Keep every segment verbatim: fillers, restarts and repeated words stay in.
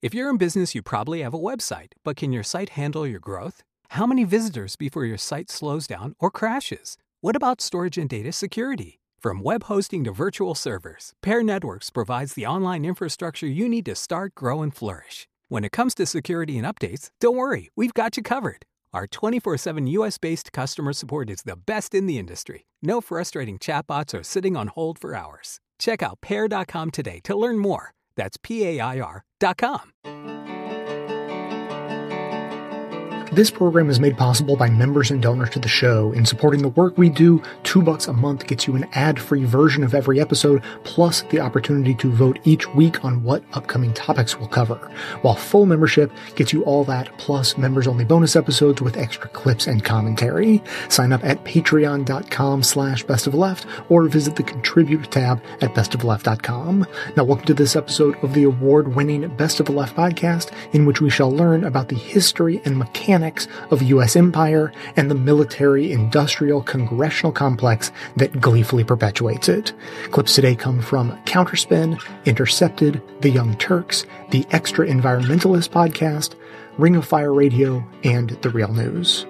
If you're in business, you probably have a website, but can your site handle your growth? How many visitors before your site slows down or crashes? What about storage and data security? From web hosting to virtual servers, Pair Networks provides the online infrastructure you need to start, grow, and flourish. When it comes to security and updates, don't worry, we've got you covered. Our twenty-four seven U S-based customer support is the best in the industry. No frustrating chatbots or sitting on hold for hours. Check out pair dot com today to learn more. That's P A I R dot com. This program is made possible by members and donors to the show. In supporting the work we do, two bucks a month gets you an ad-free version of every episode, plus the opportunity to vote each week on what upcoming topics we'll cover. While full membership gets you all that, plus members-only bonus episodes with extra clips and commentary. Sign up at patreon dot com slash bestofleft or visit the Contribute tab at best of left dot com. Now welcome to this episode of the award-winning Best of the Left podcast, in which we shall learn about the history and mechanics of U S empire and the military-industrial congressional complex that gleefully perpetuates it. Clips today come from Counterspin, Intercepted, The Young Turks, the Extra Environmentalist podcast, Ring of Fire Radio, and The Real News.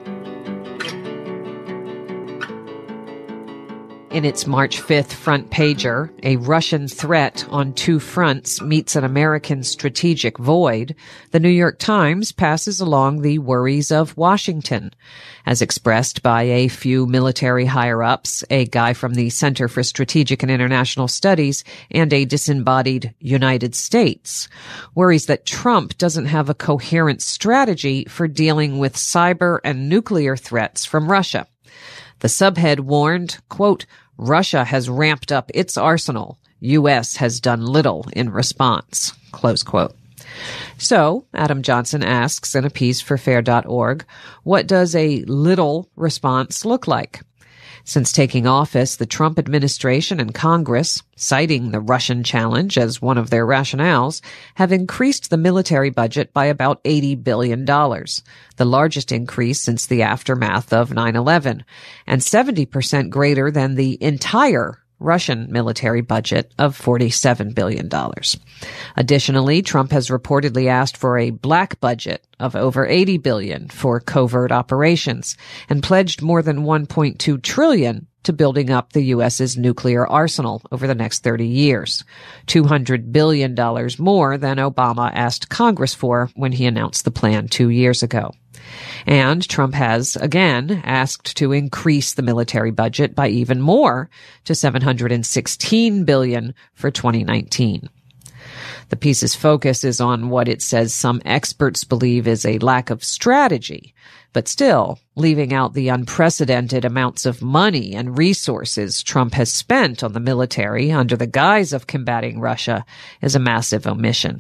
In its March fifth front pager, a Russian threat on two fronts meets an American strategic void, the New York Times passes along the worries of Washington, as expressed by a few military higher-ups, a guy from the Center for Strategic and International Studies, and a disembodied United States. Worries that Trump doesn't have a coherent strategy for dealing with cyber and nuclear threats from Russia. The subhead warned, quote, Russia has ramped up its arsenal. U S has done little in response, close quote. So, Adam Johnson asks in a piece for fair dot org, what does a little response look like? Since taking office, the Trump administration and Congress, citing the Russian challenge as one of their rationales, have increased the military budget by about eighty billion dollars, the largest increase since the aftermath of nine eleven, and seventy percent greater than the entire Russian military budget of forty-seven billion dollars. Additionally, Trump has reportedly asked for a black budget of over eighty billion dollars for covert operations and pledged more than one point two trillion dollars to building up the U S's nuclear arsenal over the next thirty years, two hundred billion dollars more than Obama asked Congress for when he announced the plan two years ago. And Trump has, again, asked to increase the military budget by even more to seven hundred sixteen billion dollars for twenty nineteen. The piece's focus is on what it says some experts believe is a lack of strategy, but still, leaving out the unprecedented amounts of money and resources Trump has spent on the military under the guise of combating Russia is a massive omission.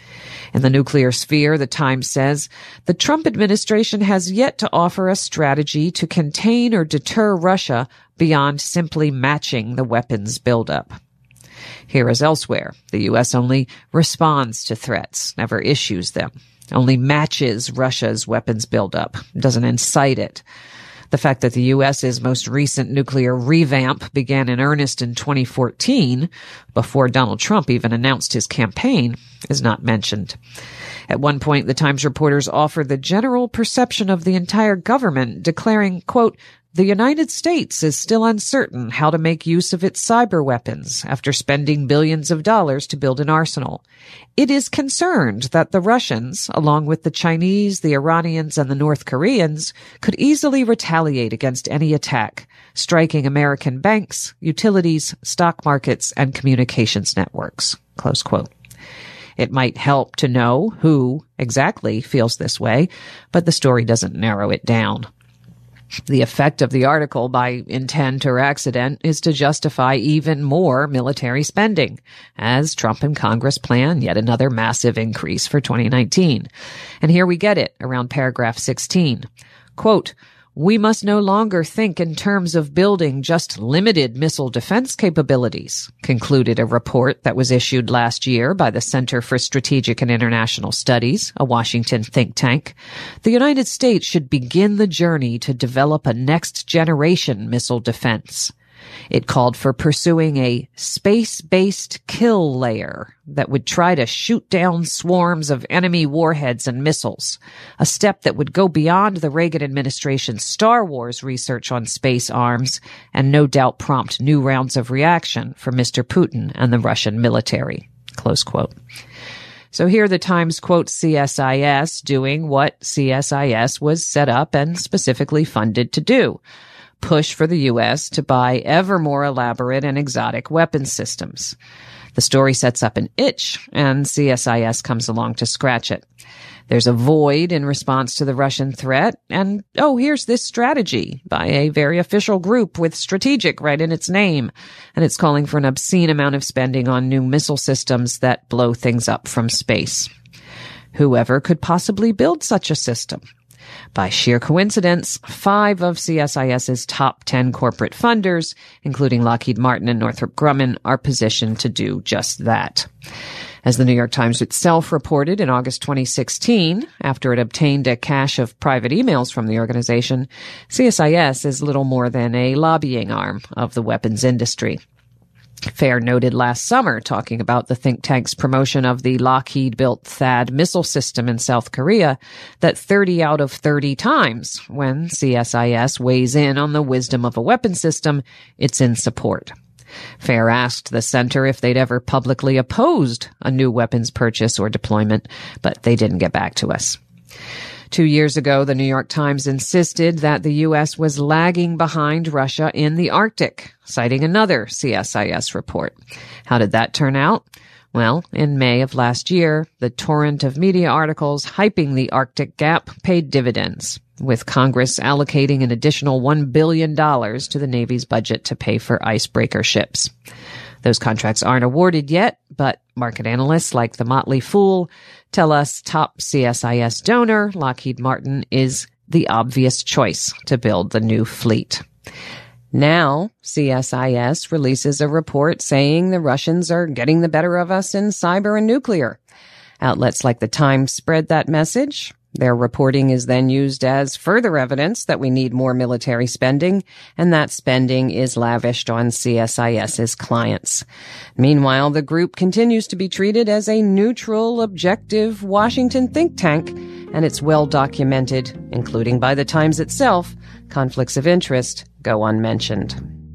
In the nuclear sphere, the Times says, the Trump administration has yet to offer a strategy to contain or deter Russia beyond simply matching the weapons buildup. Here as elsewhere, the U S only responds to threats, never issues them, only matches Russia's weapons buildup, doesn't incite it. The fact that the U S's most recent nuclear revamp began in earnest in twenty fourteen, before Donald Trump even announced his campaign, is not mentioned. At one point, the Times reporters offered the general perception of the entire government, declaring, quote, the United States is still uncertain how to make use of its cyber weapons after spending billions of dollars to build an arsenal. It is concerned that the Russians, along with the Chinese, the Iranians, and the North Koreans, could easily retaliate against any attack, striking American banks, utilities, stock markets, and communications networks. Close quote. It might help to know who exactly feels this way, but the story doesn't narrow it down. The effect of the article, by intent or accident, is to justify even more military spending, as Trump and Congress plan yet another massive increase for twenty nineteen. And here we get it around paragraph sixteen. Quote, we must no longer think in terms of building just limited missile defense capabilities, concluded a report that was issued last year by the Center for Strategic and International Studies, a Washington think tank. The United States should begin the journey to develop a next-generation missile defense. It called for pursuing a space-based kill layer that would try to shoot down swarms of enemy warheads and missiles, a step that would go beyond the Reagan administration's Star Wars research on space arms and no doubt prompt new rounds of reaction from Mister Putin and the Russian military. Close quote. So here the Times quotes C S I S doing what C S I S was set up and specifically funded to do: push for the U S to buy ever more elaborate and exotic weapons systems. The story sets up an itch, and C S I S comes along to scratch it. There's a void in response to the Russian threat, and oh, here's this strategy by a very official group with strategic right in its name, and it's calling for an obscene amount of spending on new missile systems that blow things up from space. Whoever could possibly build such a system? By sheer coincidence, five of CSIS's top ten corporate funders, including Lockheed Martin and Northrop Grumman, are positioned to do just that. As the New York Times itself reported in August twenty sixteen, after it obtained a cache of private emails from the organization, C S I S is little more than a lobbying arm of the weapons industry. Fair noted last summer, talking about the think tank's promotion of the Lockheed-built THAAD missile system in South Korea, that thirty out of thirty times when C S I S weighs in on the wisdom of a weapon system, it's in support. Fair asked the center if they'd ever publicly opposed a new weapons purchase or deployment, but they didn't get back to us. Two years ago, the New York Times insisted that the U S was lagging behind Russia in the Arctic, citing another C S I S report. How did that turn out? Well, in May of last year, the torrent of media articles hyping the Arctic gap paid dividends, with Congress allocating an additional one billion dollars to the Navy's budget to pay for icebreaker ships. Those contracts aren't awarded yet, but market analysts like the Motley Fool tell us top C S I S donor, Lockheed Martin, is the obvious choice to build the new fleet. Now, C S I S releases a report saying the Russians are getting the better of us in cyber and nuclear. Outlets like the Times spread that message. Their reporting is then used as further evidence that we need more military spending, and that spending is lavished on CSIS's clients. Meanwhile, the group continues to be treated as a neutral, objective Washington think tank, and it's well documented, including by the Times itself, conflicts of interest go unmentioned.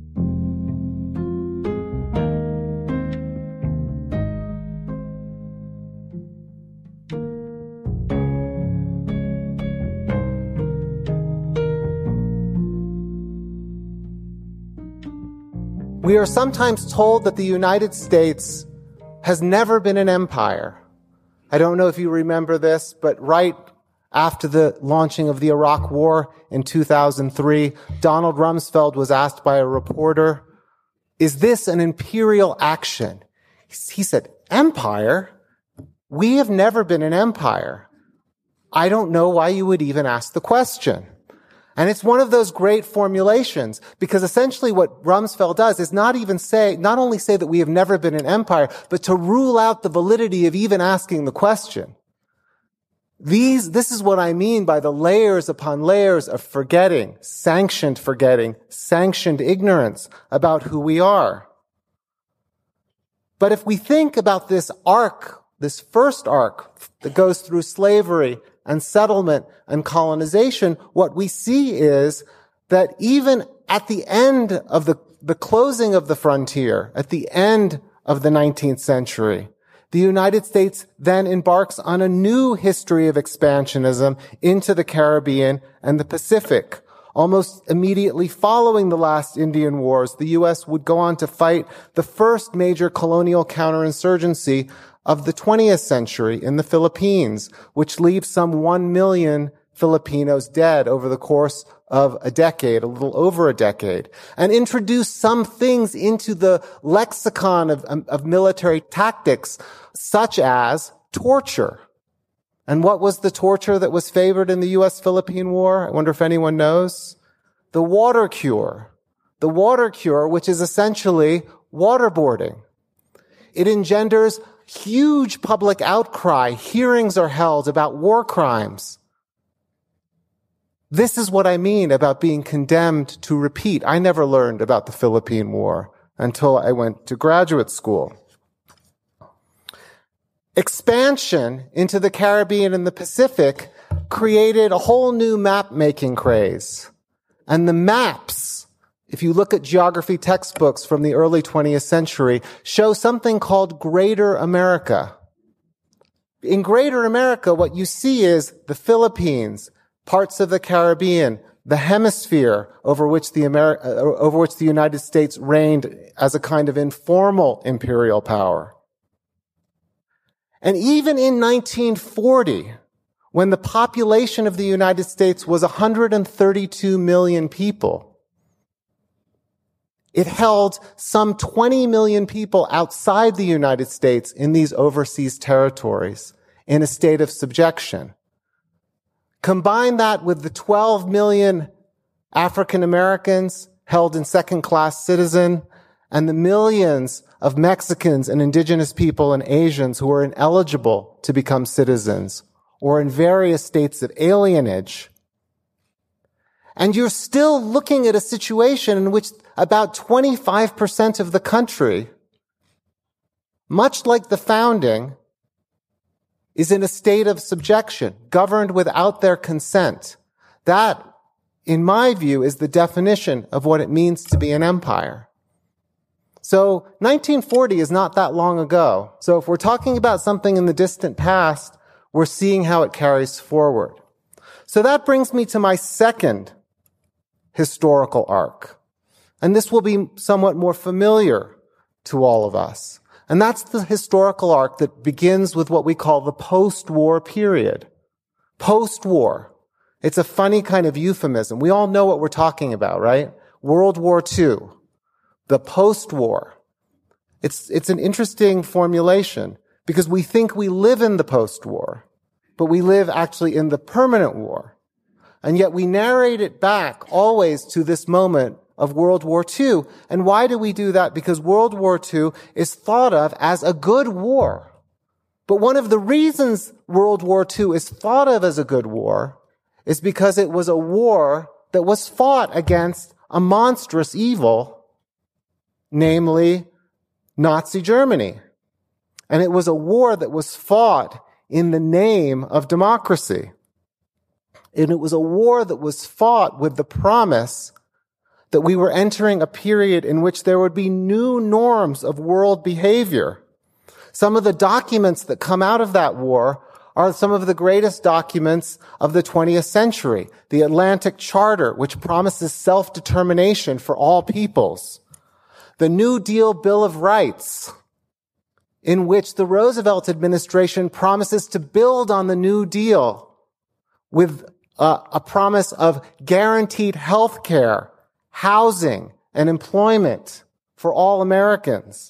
We are sometimes told that the United States has never been an empire. I don't know if you remember this, but right after the launching of the Iraq War in two thousand three, Donald Rumsfeld was asked by a reporter, "Is this an imperial action?" He said, "Empire? We have never been an empire. I don't know why you would even ask the question." And it's one of those great formulations, because essentially what Rumsfeld does is not even say, not only say that we have never been an empire, but to rule out the validity of even asking the question. These, this is what I mean by the layers upon layers of forgetting, sanctioned forgetting, sanctioned ignorance about who we are. But if we think about this arc, this first arc that goes through slavery and settlement and colonization, what we see is that even at the end of the, the closing of the frontier, at the end of the nineteenth century, the United States then embarks on a new history of expansionism into the Caribbean and the Pacific. Almost immediately following the last Indian Wars, the U S would go on to fight the first major colonial counterinsurgency of the twentieth century in the Philippines, which leaves some one million Filipinos dead over the course of a decade, a little over a decade, and introduce some things into the lexicon of, of military tactics, such as torture. And what was the torture that was favored in the U S-Philippine War? I wonder if anyone knows. The water cure. The water cure, which is essentially waterboarding. It engenders huge public outcry. Hearings are held about war crimes. This is what I mean about being condemned to repeat. I never learned about the Philippine War until I went to graduate school. Expansion into the Caribbean and the Pacific created a whole new map-making craze. And the maps, if you look at geography textbooks from the early twentieth century, show something called Greater America. In Greater America, what you see is the Philippines, parts of the Caribbean, the hemisphere over which the Ameri- uh, over which the United States reigned as a kind of informal imperial power. And even in nineteen forty, when the population of the United States was one hundred thirty-two million people, it held some twenty million people outside the United States in these overseas territories in a state of subjection. Combine that with the twelve million African Americans held in second-class citizen and the millions of Mexicans and indigenous people and Asians who are ineligible to become citizens or in various states of alienage. And you're still looking at a situation in which about twenty-five percent of the country, much like the founding, is in a state of subjection, governed without their consent. That, in my view, is the definition of what it means to be an empire. So nineteen forty is not that long ago. So if we're talking about something in the distant past, we're seeing how it carries forward. So that brings me to my second historical arc. And this will be somewhat more familiar to all of us. And that's the historical arc that begins with what we call the post-war period. Post-war. It's a funny kind of euphemism. We all know what we're talking about, right? World War Two. The post-war. It's, it's an interesting formulation because we think we live in the post-war, but we live actually in the permanent war. And yet we narrate it back always to this moment of World War Two. And why do we do that? Because World War Two is thought of as a good war. But one of the reasons World War Two is thought of as a good war is because it was a war that was fought against a monstrous evil, namely Nazi Germany. And it was a war that was fought in the name of democracy. And it was a war that was fought with the promise that we were entering a period in which there would be new norms of world behavior. Some of the documents that come out of that war are some of the greatest documents of the twentieth century. The Atlantic Charter, which promises self-determination for all peoples. The New Deal Bill of Rights, in which the Roosevelt administration promises to build on the New Deal with uh, a promise of guaranteed health care, housing, and employment for all Americans.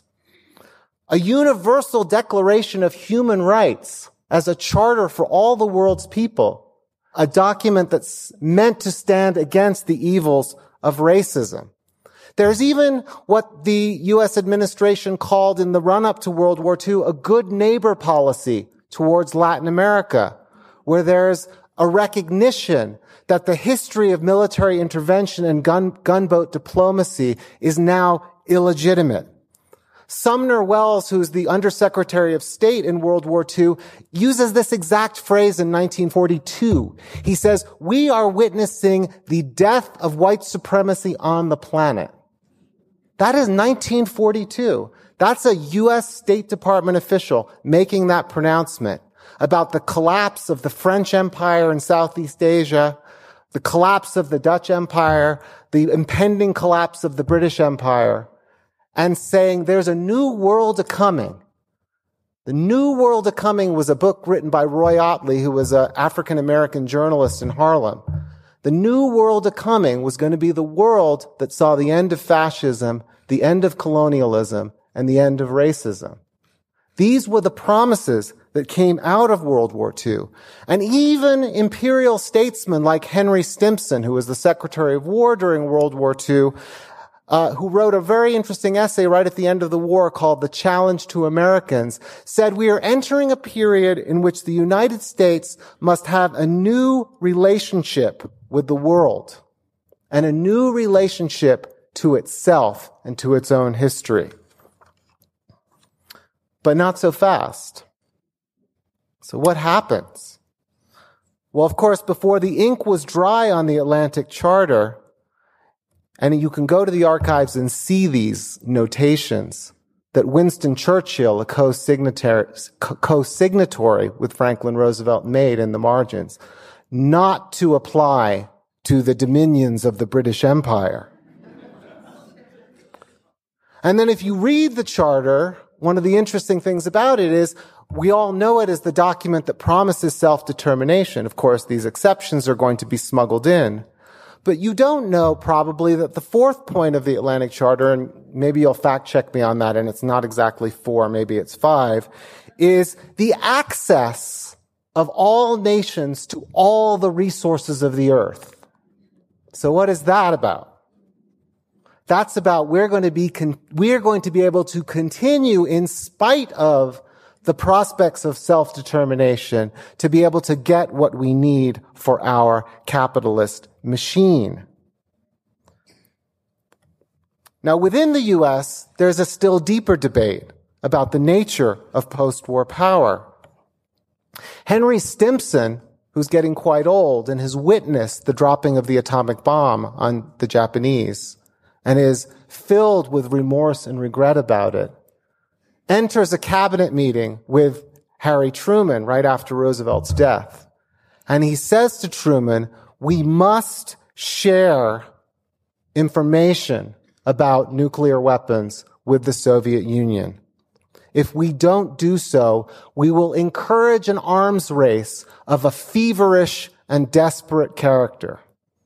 A universal declaration of human rights as a charter for all the world's people, a document that's meant to stand against the evils of racism. There's even what the U S administration called in the run-up to World War Two a good neighbor policy towards Latin America, where there's a recognition that the history of military intervention and gun, gunboat diplomacy is now illegitimate. Sumner Welles, who's the Undersecretary of State in World War Two, uses this exact phrase in nineteen forty-two. He says, "We are witnessing the death of white supremacy on the planet." That is nineteen forty-two. That's a U S State Department official making that pronouncement about the collapse of the French Empire in Southeast Asia, the collapse of the Dutch Empire, the impending collapse of the British Empire, and saying there's a new world a-coming. The New World a-Coming was a book written by Roy Otley, who was an African-American journalist in Harlem. The New World a-Coming was going to be the world that saw the end of fascism, the end of colonialism, and the end of racism. These were the promises that came out of World War Two. And even imperial statesmen like Henry Stimson, who was the Secretary of War during World War Two, uh, who wrote a very interesting essay right at the end of the war called The Challenge to Americans, said we are entering a period in which the United States must have a new relationship with the world and a new relationship to itself and to its own history. But not so fast. So what happens? Well, of course, before the ink was dry on the Atlantic Charter, and you can go to the archives and see these notations that Winston Churchill, a co-signatory, co-signatory with Franklin Roosevelt, made in the margins, not to apply to the dominions of the British Empire. And then if you read the Charter, one of the interesting things about it is we all know it as the document that promises self-determination. Of course, these exceptions are going to be smuggled in. But you don't know probably that the fourth point of the Atlantic Charter, and maybe you'll fact check me on that, and it's not exactly four, maybe it's five, is the access of all nations to all the resources of the earth. So what is that about? That's about we're going to be, con- we're going to be able to continue in spite of the prospects of self-determination to be able to get what we need for our capitalist machine. Now, within the U S, there's a still deeper debate about the nature of post-war power. Henry Stimson, who's getting quite old and has witnessed the dropping of the atomic bomb on the Japanese and is filled with remorse and regret about it, enters a cabinet meeting with Harry Truman right after Roosevelt's death. And he says to Truman, we must share information about nuclear weapons with the Soviet Union. If we don't do so, we will encourage an arms race of a feverish and desperate character.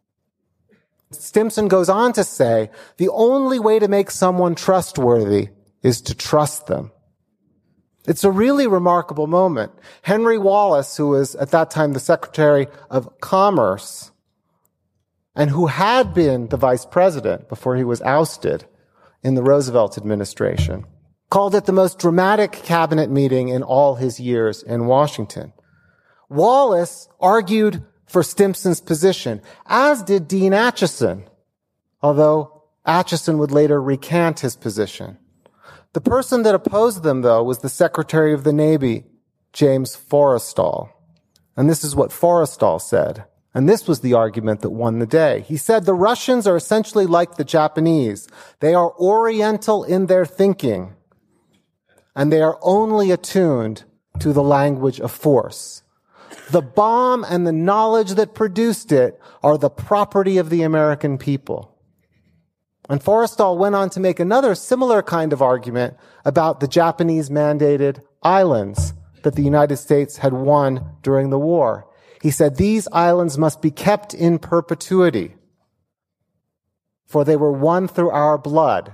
Stimson goes on to say, the only way to make someone trustworthy is to trust them. It's a really remarkable moment. Henry Wallace, who was at that time the Secretary of Commerce, and who had been the vice president before he was ousted in the Roosevelt administration, called it the most dramatic cabinet meeting in all his years in Washington. Wallace argued for Stimson's position, as did Dean Acheson, although Acheson would later recant his position. The person that opposed them, though, was the Secretary of the Navy, James Forrestal. And this is what Forrestal said. And this was the argument that won the day. He said, the Russians are essentially like the Japanese. They are oriental in their thinking, and they are only attuned to the language of force. The bomb and the knowledge that produced it are the property of the American people. And Forrestal went on to make another similar kind of argument about the Japanese-mandated islands that the United States had won during the war. He said, these islands must be kept in perpetuity, for they were won through our blood.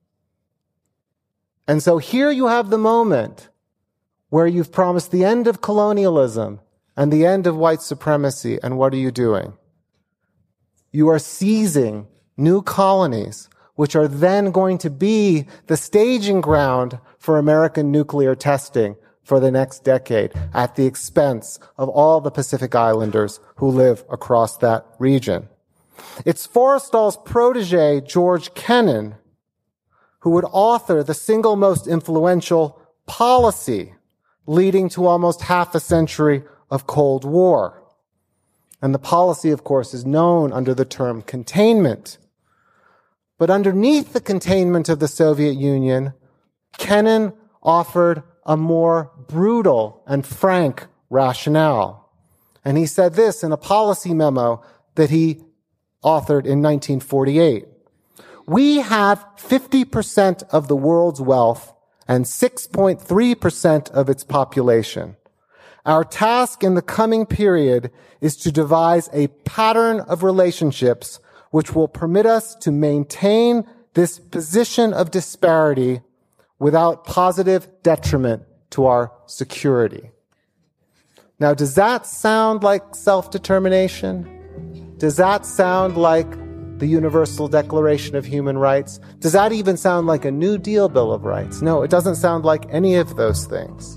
And so here you have the moment where you've promised the end of colonialism and the end of white supremacy, and what are you doing? You are seizing new colonies, which are then going to be the staging ground for American nuclear testing for the next decade at the expense of all the Pacific Islanders who live across that region. It's Forrestal's protege, George Kennan, who would author the single most influential policy leading to almost half a century of Cold War. And the policy, of course, is known under the term containment. But underneath the containment of the Soviet Union, Kennan offered a more brutal and frank rationale. And he said this in a policy memo that he authored in nineteen forty-eight. We have fifty percent of the world's wealth and six point three percent of its population. Our task in the coming period is to devise a pattern of relationships which will permit us to maintain this position of disparity without positive detriment to our security. Now, does that sound like self-determination? Does that sound like the Universal Declaration of Human Rights? Does that even sound like a New Deal Bill of Rights? No, it doesn't sound like any of those things.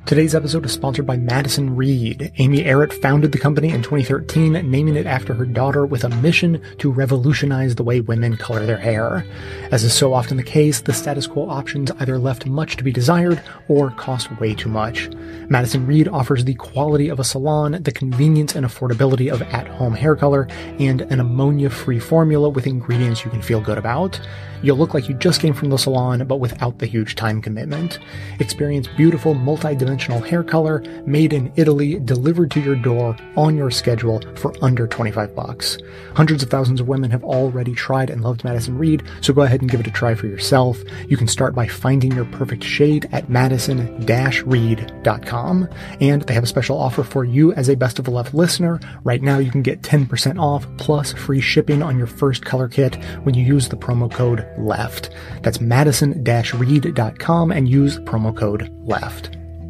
Today's episode is sponsored by Madison Reed. Amy Errett founded the company in twenty thirteen, naming it after her daughter with a mission to revolutionize the way women color their hair. As is so often the case, the status quo options either left much to be desired or cost way too much. Madison Reed offers the quality of a salon, the convenience and affordability of at-home hair color, and an ammonia-free formula with ingredients you can feel good about. You'll look like you just came from the salon, but without the huge time commitment. Experience beautiful, multi-dimensional hair color, made in Italy, delivered to your door, on your schedule, for under twenty-five bucks. Hundreds of thousands of women have already tried and loved Madison Reed, so go ahead and give it a try for yourself. You can start by finding your perfect shade at madison dash reed dot com. And they have a special offer for you as a Best of the Left listener. Right now you can get ten percent off plus free shipping on your first color kit when you use the promo code LEFT. That's madison dash reed dot com and use promo code LEFT.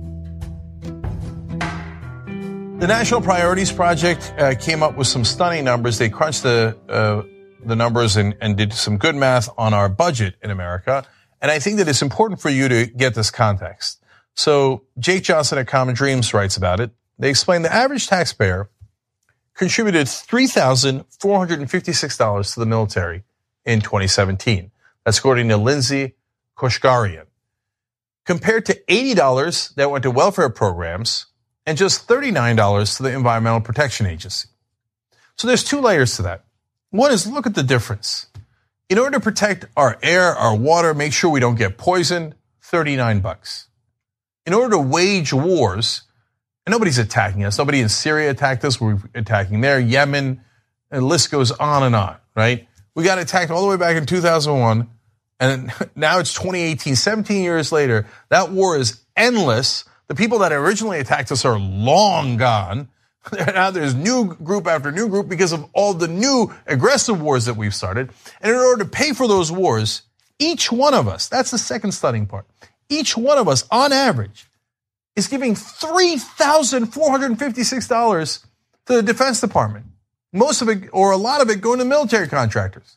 The National Priorities Project uh, came up with some stunning numbers. They crunched the uh, the numbers and, and did some good math on our budget in America. And I think that it's important for you to get this context. So Jake Johnson at Common Dreams writes about it. They explain the average taxpayer contributed three thousand four hundred fifty-six dollars to the military in twenty seventeen. That's according to Lindsay Koshgarian. Compared to eighty dollars that went to welfare programs and just thirty-nine dollars to the Environmental Protection Agency. So there's two layers to that. One is, look at the difference. In order to protect our air, our water, make sure we don't get poisoned, thirty-nine bucks. In order to wage wars, and nobody's attacking us, nobody in Syria attacked us, we're attacking there, Yemen, and the list goes on and on, right? We got attacked all the way back in two thousand one, and now it's twenty eighteen, seventeen years later. That war is endless. The people that originally attacked us are long gone. Now there's new group after new group because of all the new aggressive wars that we've started. And in order to pay for those wars, each one of us, that's the second stunning part, each one of us, on average, is giving three thousand four hundred fifty-six dollars to the Defense Department. Most of it, or a lot of it, going to military contractors.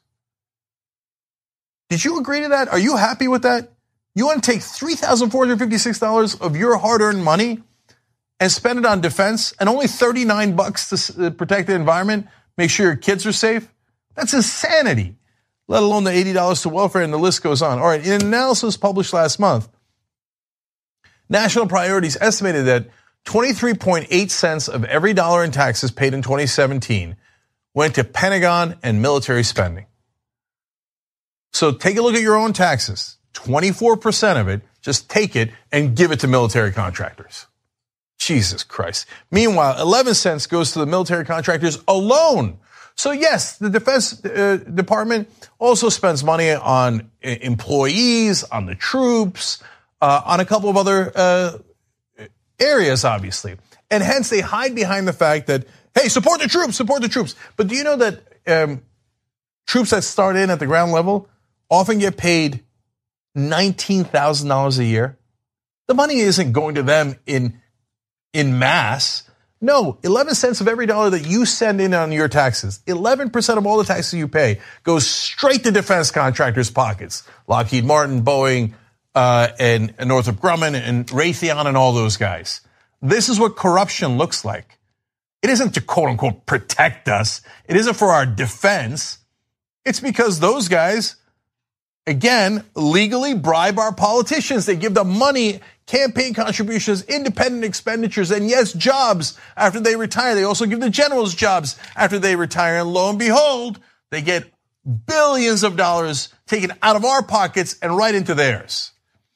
Did you agree to that? Are you happy with that? You want to take three thousand four hundred fifty-six dollars of your hard-earned money and spend it on defense, and only thirty-nine bucks to protect the environment, make sure your kids are safe? That's insanity, let alone the eighty dollars to welfare, and the list goes on. All right, in an analysis published last month, National Priorities estimated that twenty-three point eight cents of every dollar in taxes paid in twenty seventeen went to Pentagon and military spending. So take a look at your own taxes. twenty-four percent of it, just take it and give it to military contractors. Jesus Christ. Meanwhile, eleven cents goes to the military contractors alone. So yes, the Defense uh, Department also spends money on employees, on the troops, uh, on a couple of other uh, areas, obviously. And hence they hide behind the fact that, hey, support the troops, support the troops. But do you know that um, troops that start in at the ground level often get paid nineteen thousand dollars a year? The money isn't going to them in, in mass. No, eleven cents of every dollar that you send in on your taxes, eleven percent of all the taxes you pay goes straight to defense contractors' pockets. Lockheed Martin, Boeing, uh, and, and Northrop Grumman, and Raytheon, and all those guys. This is what corruption looks like. It isn't to quote unquote protect us. It isn't for our defense. It's because those guys, again, legally bribe our politicians. They give them money, campaign contributions, independent expenditures, and yes, jobs after they retire. They also give the generals jobs after they retire. And lo and behold, they get billions of dollars taken out of our pockets and right into theirs.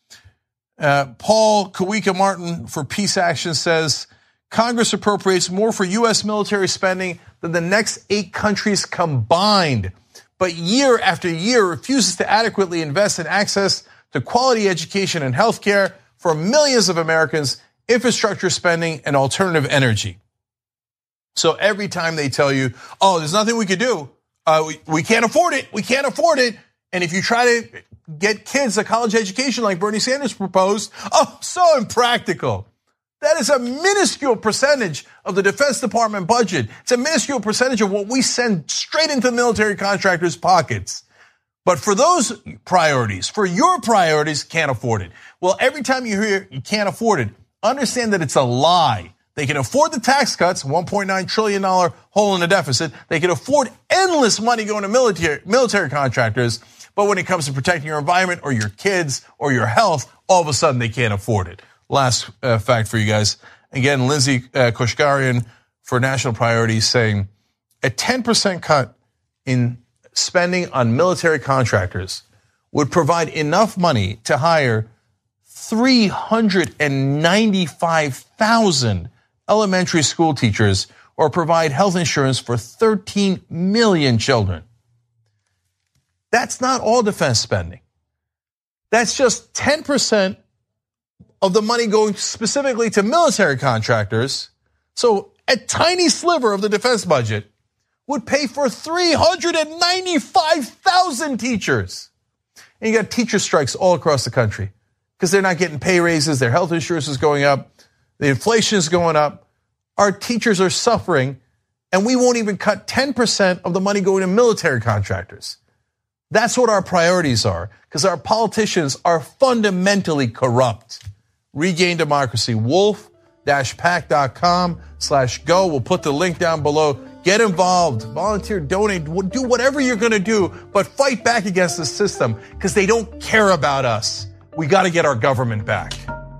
Uh, Paul Kawika Martin for Peace Action says, Congress appropriates more for U S military spending than the next eight countries combined, but year after year refuses to adequately invest in access to quality education and healthcare for millions of Americans, infrastructure spending, and alternative energy. So every time they tell you, oh, there's nothing we could do, uh, we, we can't afford it, we can't afford it, and if you try to get kids a college education like Bernie Sanders proposed, oh, so impractical. That is a minuscule percentage of the Defense Department budget. It's a minuscule percentage of what we send straight into military contractors' pockets. But for those priorities, for your priorities, can't afford it. Well, every time you hear you can't afford it, understand that it's a lie. They can afford the tax cuts, one point nine trillion dollars hole in the deficit. They can afford endless money going to military, military contractors. But when it comes to protecting your environment or your kids or your health, all of a sudden they can't afford it. Last uh, fact for you guys. Again, Lindsay uh, Koshgarian for National Priorities saying a ten percent cut in spending on military contractors would provide enough money to hire three hundred ninety-five thousand elementary school teachers or provide health insurance for thirteen million children. That's not all defense spending. That's just ten percent of the money going specifically to military contractors. So a tiny sliver of the defense budget would pay for three hundred ninety-five thousand teachers. And you got teacher strikes all across the country because they're not getting pay raises, their health insurance is going up, the inflation is going up, our teachers are suffering, and we won't even cut ten percent of the money going to military contractors. That's what our priorities are, because our politicians are fundamentally corrupt. Regain Democracy, wolf-pack.com slash go. We'll put the link down below. Get involved, volunteer, donate, do whatever you're gonna do, but fight back against the system because they don't care about us. We gotta get our government back.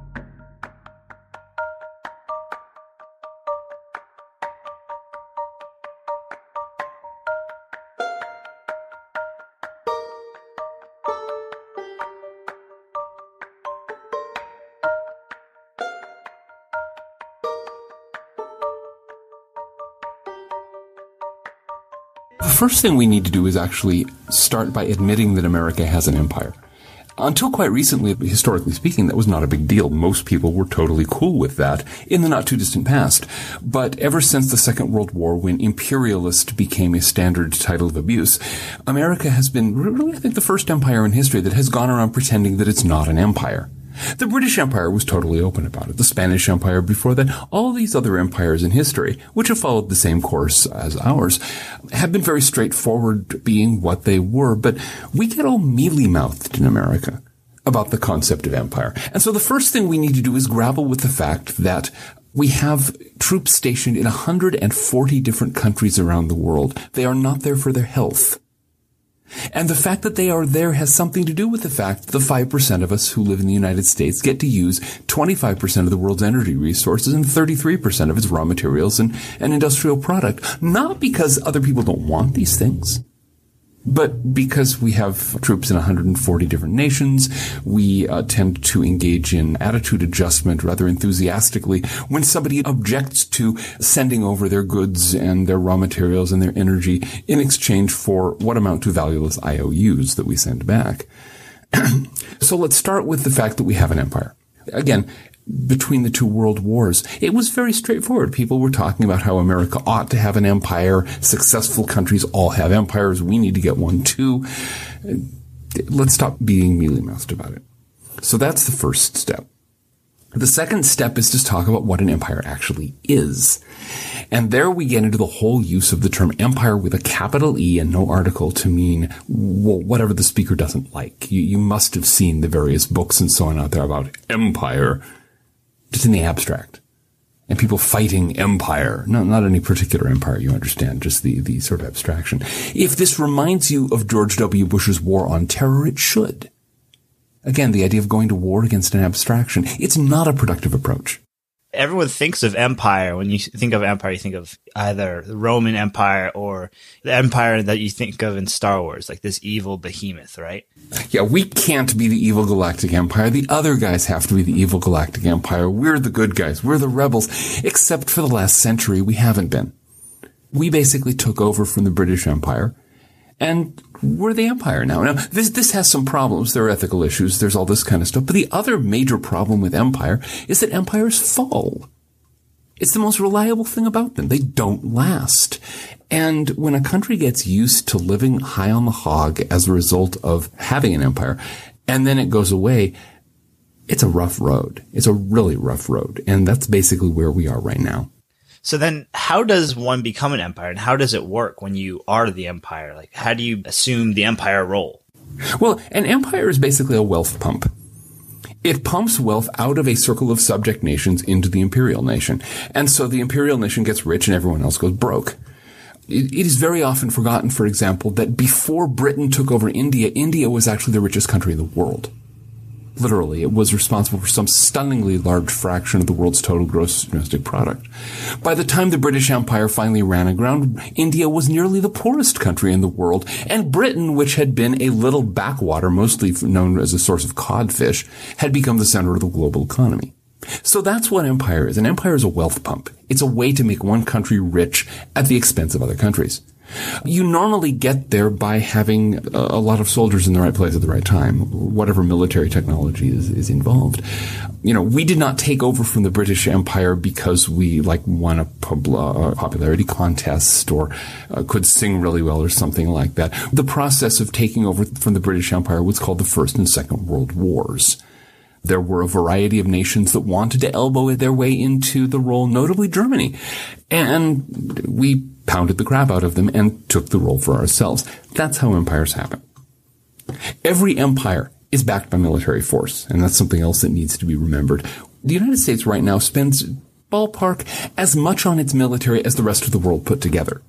The first thing we need to do is actually start by admitting that America has an empire. Until quite recently, historically speaking, that was not a big deal. Most people were totally cool with that in the not-too-distant past. But ever since the Second World War, when imperialist became a standard title of abuse, America has been really, I think, the first empire in history that has gone around pretending that it's not an empire. The British Empire was totally open about it. The Spanish Empire before that, all these other empires in history, which have followed the same course as ours, have been very straightforward being what they were. But we get all mealy-mouthed in America about the concept of empire. And so the first thing we need to do is grapple with the fact that we have troops stationed in one hundred forty different countries around the world. They are not there for their health. And the fact that they are there has something to do with the fact that the five percent of us who live in the United States get to use twenty-five percent of the world's energy resources and thirty-three percent of its raw materials and, and industrial product. Not because other people don't want these things, but because we have troops in one hundred forty different nations. We uh, tend to engage in attitude adjustment rather enthusiastically when somebody objects to sending over their goods and their raw materials and their energy in exchange for what amount to valueless I O Us that we send back. So let's start with the fact that we have an empire. Again, between the two world wars, it was very straightforward. People were talking about how America ought to have an empire. Successful countries all have empires. We need to get one too. Let's stop being mealy-mouthed about it. So that's the first step. The second step is to talk about what an empire actually is. And there we get into the whole use of the term empire with a capital E and no article to mean, well, whatever the speaker doesn't like. You, you must have seen the various books and so on out there about empire. Just in the abstract. And people fighting empire. No, not any particular empire, you understand, just the, the sort of abstraction. If this reminds you of George W. Bush's war on terror, it should. Again, the idea of going to war against an abstraction, it's not a productive approach. Everyone thinks of empire. When you think of empire, you think of either the Roman Empire or the empire that you think of in Star Wars, like this evil behemoth, right? Yeah, we can't be the evil galactic empire. The other guys have to be the evil galactic empire. We're the good guys. We're the rebels. Except for the last century, we haven't been. We basically took over from the British Empire, and we're the empire now. Now, this, this has some problems. There are ethical issues. There's all this kind of stuff. But the other major problem with empire is that empires fall. It's the most reliable thing about them. They don't last. And when a country gets used to living high on the hog as a result of having an empire, and then it goes away, it's a rough road. It's a really rough road. And that's basically where we are right now. So then how does one become an empire, and how does it work when you are the empire? Like, how do you assume the empire role? Well, an empire is basically a wealth pump. It pumps wealth out of a circle of subject nations into the imperial nation. And so the imperial nation gets rich and everyone else goes broke. It, it is very often forgotten, for example, that before Britain took over India, India was actually the richest country in the world. Literally, it was responsible for some stunningly large fraction of the world's total gross domestic product. By the time the British Empire finally ran aground, India was nearly the poorest country in the world, and Britain, which had been a little backwater, mostly known as a source of codfish, had become the center of the global economy. So that's what empire is. An empire is a wealth pump. It's a way to make one country rich at the expense of other countries. You normally get there by having a lot of soldiers in the right place at the right time, whatever military technology is, is involved. You know, we did not take over from the British Empire because we, like, won a popularity contest or uh, could sing really well or something like that. The process of taking over from the British Empire was called the First and Second World Wars. There were a variety of nations that wanted to elbow their way into the role, notably Germany. And we pounded the crap out of them and took the role for ourselves. That's how empires happen. Every empire is backed by military force, and that's something else that needs to be remembered. The United States right now spends, ballpark, as much on its military as the rest of the world put together.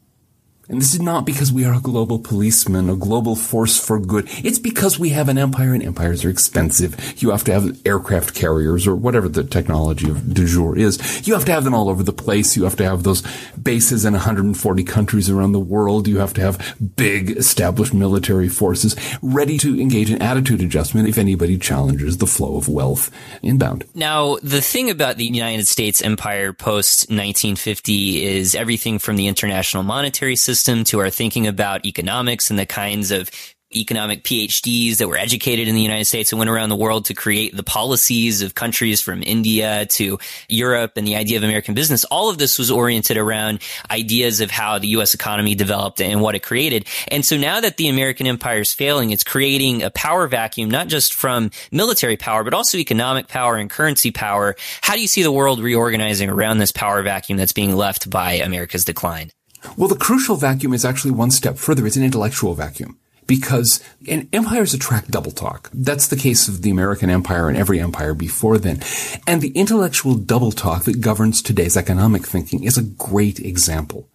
And this is not because we are a global policeman, a global force for good. It's because we have an empire, and empires are expensive. You have to have aircraft carriers or whatever the technology of du jour is. You have to have them all over the place. You have to have those bases in one hundred forty countries around the world. You have to have big established military forces ready to engage in attitude adjustment if anybody challenges the flow of wealth inbound. Now, the thing about the United States empire post nineteen fifty is everything from the international monetary system to our thinking about economics and the kinds of economic P H Ds that were educated in the United States and went around the world to create the policies of countries from India to Europe and the idea of American business. All of this was oriented around ideas of how the U S economy developed and what it created. And so now that the American empire is failing, it's creating a power vacuum, not just from military power, but also economic power and currency power. How do you see the world reorganizing around this power vacuum that's being left by America's decline? Well, the crucial vacuum is actually one step further. It's an intellectual vacuum. Because and empires attract double talk. That's the case of the American empire and every empire before then. And the intellectual double talk that governs today's economic thinking is a great example.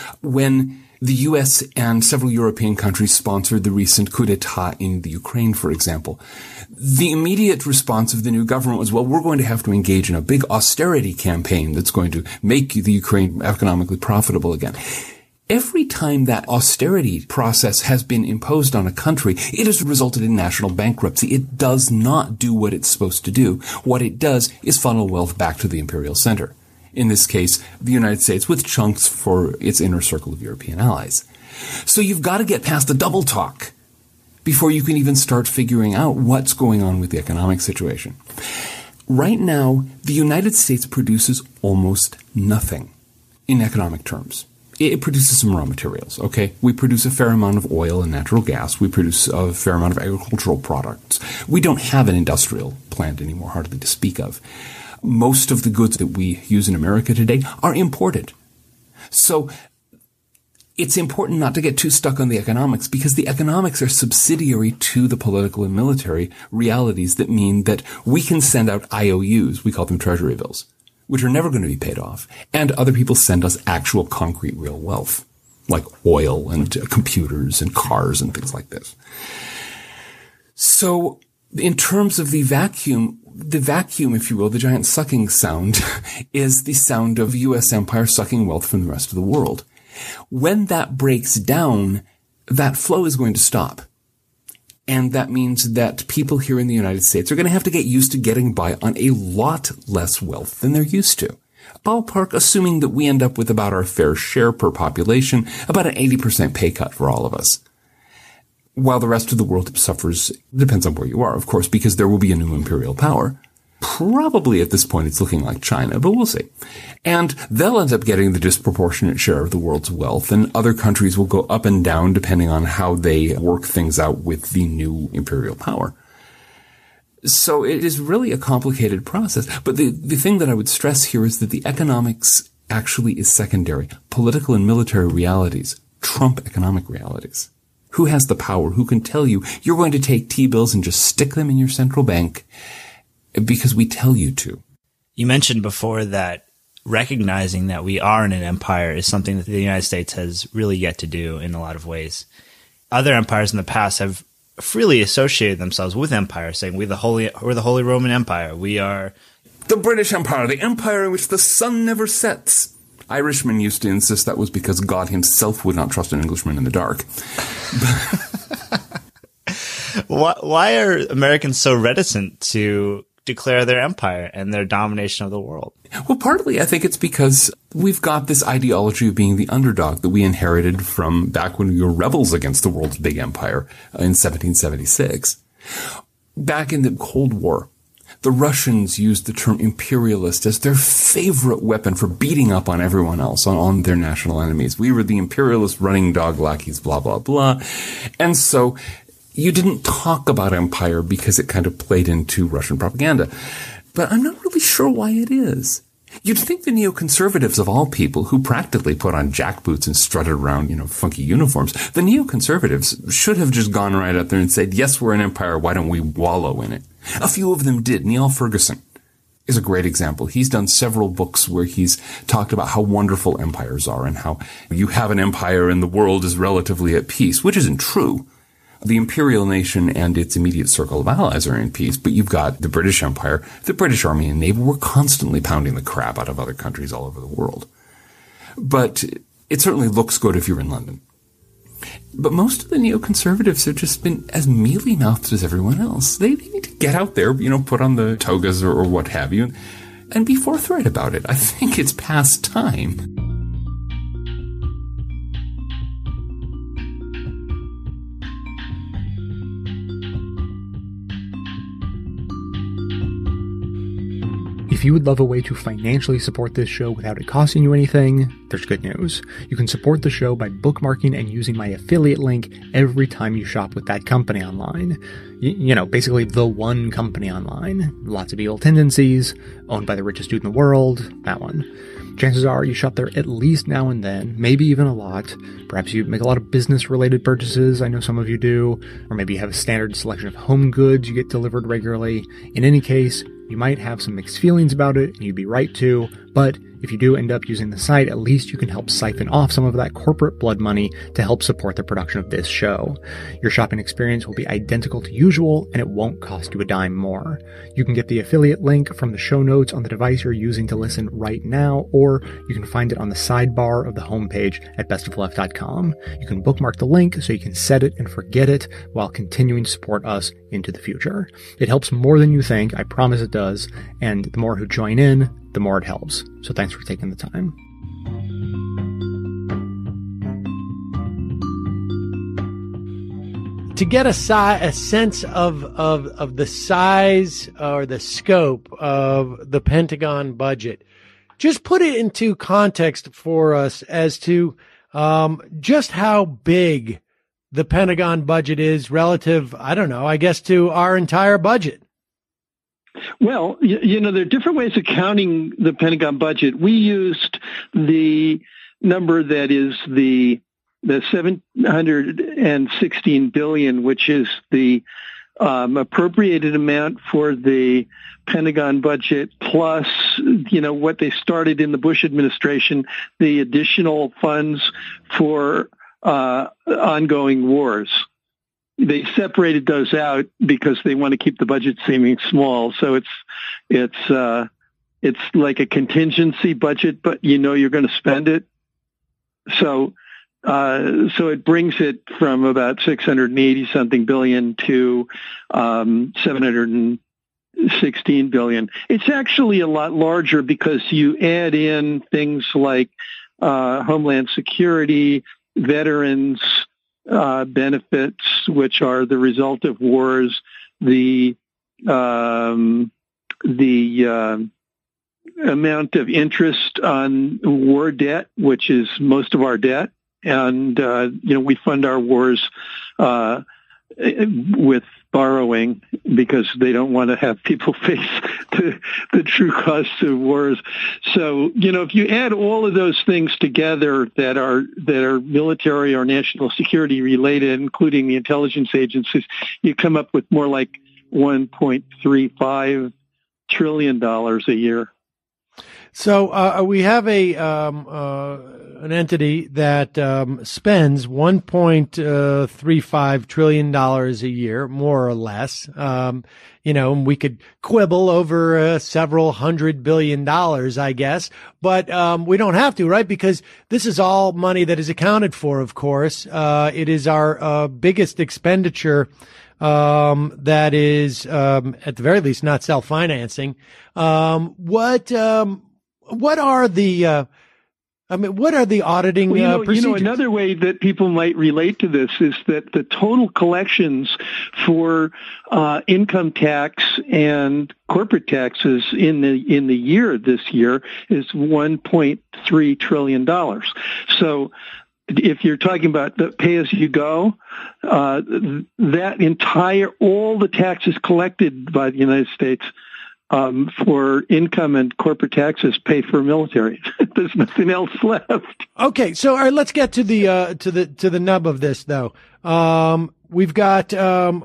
When the U S and several European countries sponsored the recent coup d'etat in the Ukraine, for example, the immediate response of the new government was, well, we're going to have to engage in a big austerity campaign that's going to make the Ukraine economically profitable again. Every time that austerity process has been imposed on a country, it has resulted in national bankruptcy. It does not do what it's supposed to do. What it does is funnel wealth back to the imperial center. In this case, the United States, with chunks for its inner circle of European allies. So you've got to get past the double talk before you can even start figuring out what's going on with the economic situation. Right now, the United States produces almost nothing in economic terms. It produces some raw materials, okay? We produce a fair amount of oil and natural gas. We produce a fair amount of agricultural products. We don't have an industrial plant anymore, hardly to speak of. Most of the goods that we use in America today are imported. So it's important not to get too stuck on the economics, because the economics are subsidiary to the political and military realities that mean that we can send out I O Us, we call them treasury bills, which are never going to be paid off, and other people send us actual concrete real wealth, like oil and uh, computers and cars and things like this. So in terms of the vacuum, the vacuum, if you will, the giant sucking sound, is the sound of U S empire sucking wealth from the rest of the world. When that breaks down, that flow is going to stop. And that means that people here in the United States are going to have to get used to getting by on a lot less wealth than they're used to. Ballpark, assuming that we end up with about our fair share per population, about an eighty percent pay cut for all of us. While the rest of the world suffers, depends on where you are, of course, because there will be a new imperial power. Probably at this point it's looking like China, but we'll see. And they'll end up getting the disproportionate share of the world's wealth, and other countries will go up and down depending on how they work things out with the new imperial power. So it is really a complicated process. But the, the thing that I would stress here is that the economics actually is secondary. Political and military realities trump economic realities. Who has the power? Who can tell you you're going to take T-bills and just stick them in your central bank, because we tell you to. You mentioned before that recognizing that we are in an empire is something that the United States has really yet to do in a lot of ways. Other empires in the past have freely associated themselves with empire, saying we're the Holy, we're the Holy Roman Empire. We are the British Empire, the empire in which the sun never sets. Irishmen used to insist that was because God himself would not trust an Englishman in the dark. why, why are Americans so reticent to declare their empire and their domination of the world? Well, partly I think it's because we've got this ideology of being the underdog that we inherited from back when we were rebels against the world's big empire in seventeen seventy-six. Back in the Cold War, the Russians used the term imperialist as their favorite weapon for beating up on everyone else, on, on their national enemies. We were the imperialist running dog lackeys, blah, blah, blah. And so you didn't talk about empire because it kind of played into Russian propaganda. But I'm not really sure why it is. You'd think the neoconservatives of all people, who practically put on jackboots and strutted around, you know, funky uniforms, the neoconservatives should have just gone right out there and said, yes, we're an empire, why don't we wallow in it? A few of them did. Niall Ferguson is a great example. He's done several books where he's talked about how wonderful empires are and how you have an empire and the world is relatively at peace, which isn't true. The imperial nation and its immediate circle of allies are in peace, but you've got the British Empire. The British Army and Navy were constantly pounding the crap out of other countries all over the world. But it certainly looks good if you're in London. But most of the neoconservatives have just been as mealy-mouthed as everyone else. They, they need to get out there, you know, put on the togas or, or what have you, and be forthright about it. I think it's past time. If you would love a way to financially support this show without it costing you anything, there's good news. You can support the show by bookmarking and using my affiliate link every time you shop with that company online. Y- you know, basically the one company online. Lots of evil tendencies, owned by the richest dude in the world, that one. Chances are you shop there at least now and then, maybe even a lot. Perhaps you make a lot of business-related purchases, I know some of you do, or maybe you have a standard selection of home goods you get delivered regularly. In any case, you might have some mixed feelings about it, and you'd be right to, but if you do end up using the site, at least you can help siphon off some of that corporate blood money to help support the production of this show. Your shopping experience will be identical to usual, and it won't cost you a dime more. You can get the affiliate link from the show notes on the device you're using to listen right now, or you can find it on the sidebar of the homepage at best of left dot com. You can bookmark the link so you can set it and forget it while continuing to support us into the future. It helps more than you think, I promise it does, and the more who join in, the more it helps. So thanks for taking the time. To get a, si- a sense of, of, of the size or the scope of the Pentagon budget, just put it into context for us as to um, just how big the Pentagon budget is relative, I don't know, I guess to our entire budget. Well, you, you know, there are different ways of counting the Pentagon budget. We used the number that is the the seven hundred sixteen billion dollars, which is the um, appropriated amount for the Pentagon budget, plus, you know, what they started in the Bush administration, the additional funds for uh, ongoing wars. They separated those out because they want to keep the budget seeming small. So it's it's uh, it's like a contingency budget, but you know you're going to spend it. So uh, so it brings it from about six hundred eighty something billion to um, seven hundred sixteen billion. It's actually a lot larger because you add in things like uh, Homeland Security, veterans. Uh, benefits, which are the result of wars, the um, the uh, amount of interest on war debt, which is most of our debt, and uh, you know we fund our wars uh, with borrowing because they don't want to have people face the, the true costs of wars. So, you know, if you add all of those things together that are that are military or national security related, including the intelligence agencies, you come up with more like one point three five trillion dollars a year. So uh, we have a um, uh, an entity that um, spends one point three five trillion dollars a year, more or less. Um, you know, we could quibble over uh, several hundred billion dollars, I guess, but um, we don't have to, right? Because this is all money that is accounted for, of course. Uh, it is our uh, biggest expenditure um, that is, um, at the very least, not self-financing. Um, what, um, what are the, uh, I mean, what are the auditing well, you know, uh, procedures? You know, another way that people might relate to this is that the total collections for uh, income tax and corporate taxes in the in the year this year is one point three trillion dollars. So, if you're talking about the pay-as-you-go, uh, that entire all the taxes collected by the United States Um, for income and corporate taxes pay for military. There's nothing else left. Okay, so all right, let's get to the uh, to the to the nub of this, though. Um, we've got um,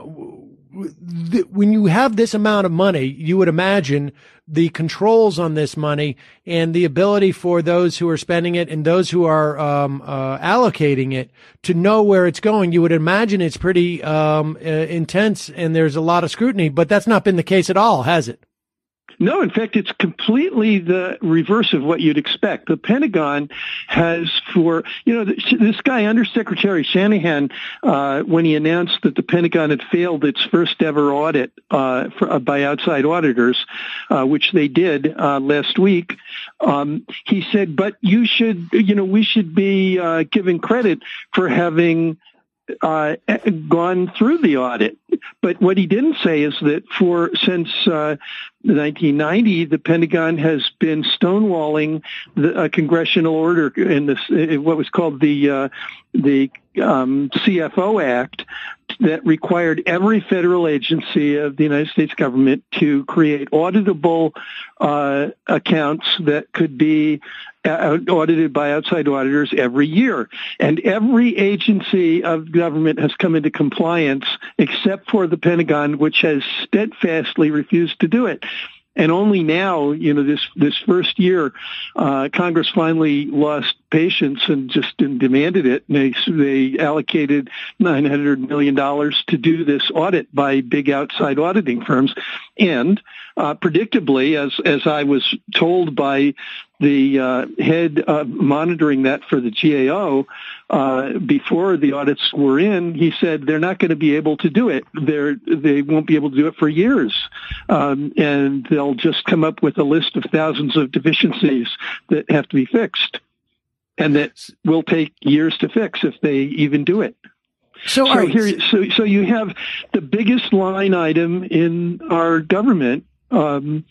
th- when you have this amount of money, you would imagine the controls on this money and the ability for those who are spending it and those who are um, uh, allocating it to know where it's going. You would imagine it's pretty um, uh, intense, and there's a lot of scrutiny. But that's not been the case at all, has it? No, in fact, it's completely the reverse of what you'd expect. The Pentagon has for, you know, this guy, Undersecretary Shanahan, uh, when he announced that the Pentagon had failed its first ever audit uh, for, uh, by outside auditors, uh, which they did uh, last week, um, he said, but you should, you know, we should be uh, given credit for having Uh, gone through the audit. But what he didn't say is that for since uh, nineteen ninety, the Pentagon has been stonewalling the uh, congressional order in this, what was called the uh, the um, C F O Act, that required every federal agency of the United States government to create auditable uh, accounts that could be uh, audited by outside auditors every year. And every agency of government has come into compliance except for the Pentagon, which has steadfastly refused to do it. And only now, you know, this this first year, uh, Congress finally lost patience and just demanded it. And they, they allocated nine hundred million dollars to do this audit by big outside auditing firms. And uh, predictably, as as I was told by the uh, head uh, monitoring that for the G A O, uh, before the audits were in, he said they're not going to be able to do it. They're, they won't be able to do it for years. Um, and they'll just come up with a list of thousands of deficiencies that have to be fixed, and that will take years to fix if they even do it. So, so, here, so, so you have the biggest line item in our government um,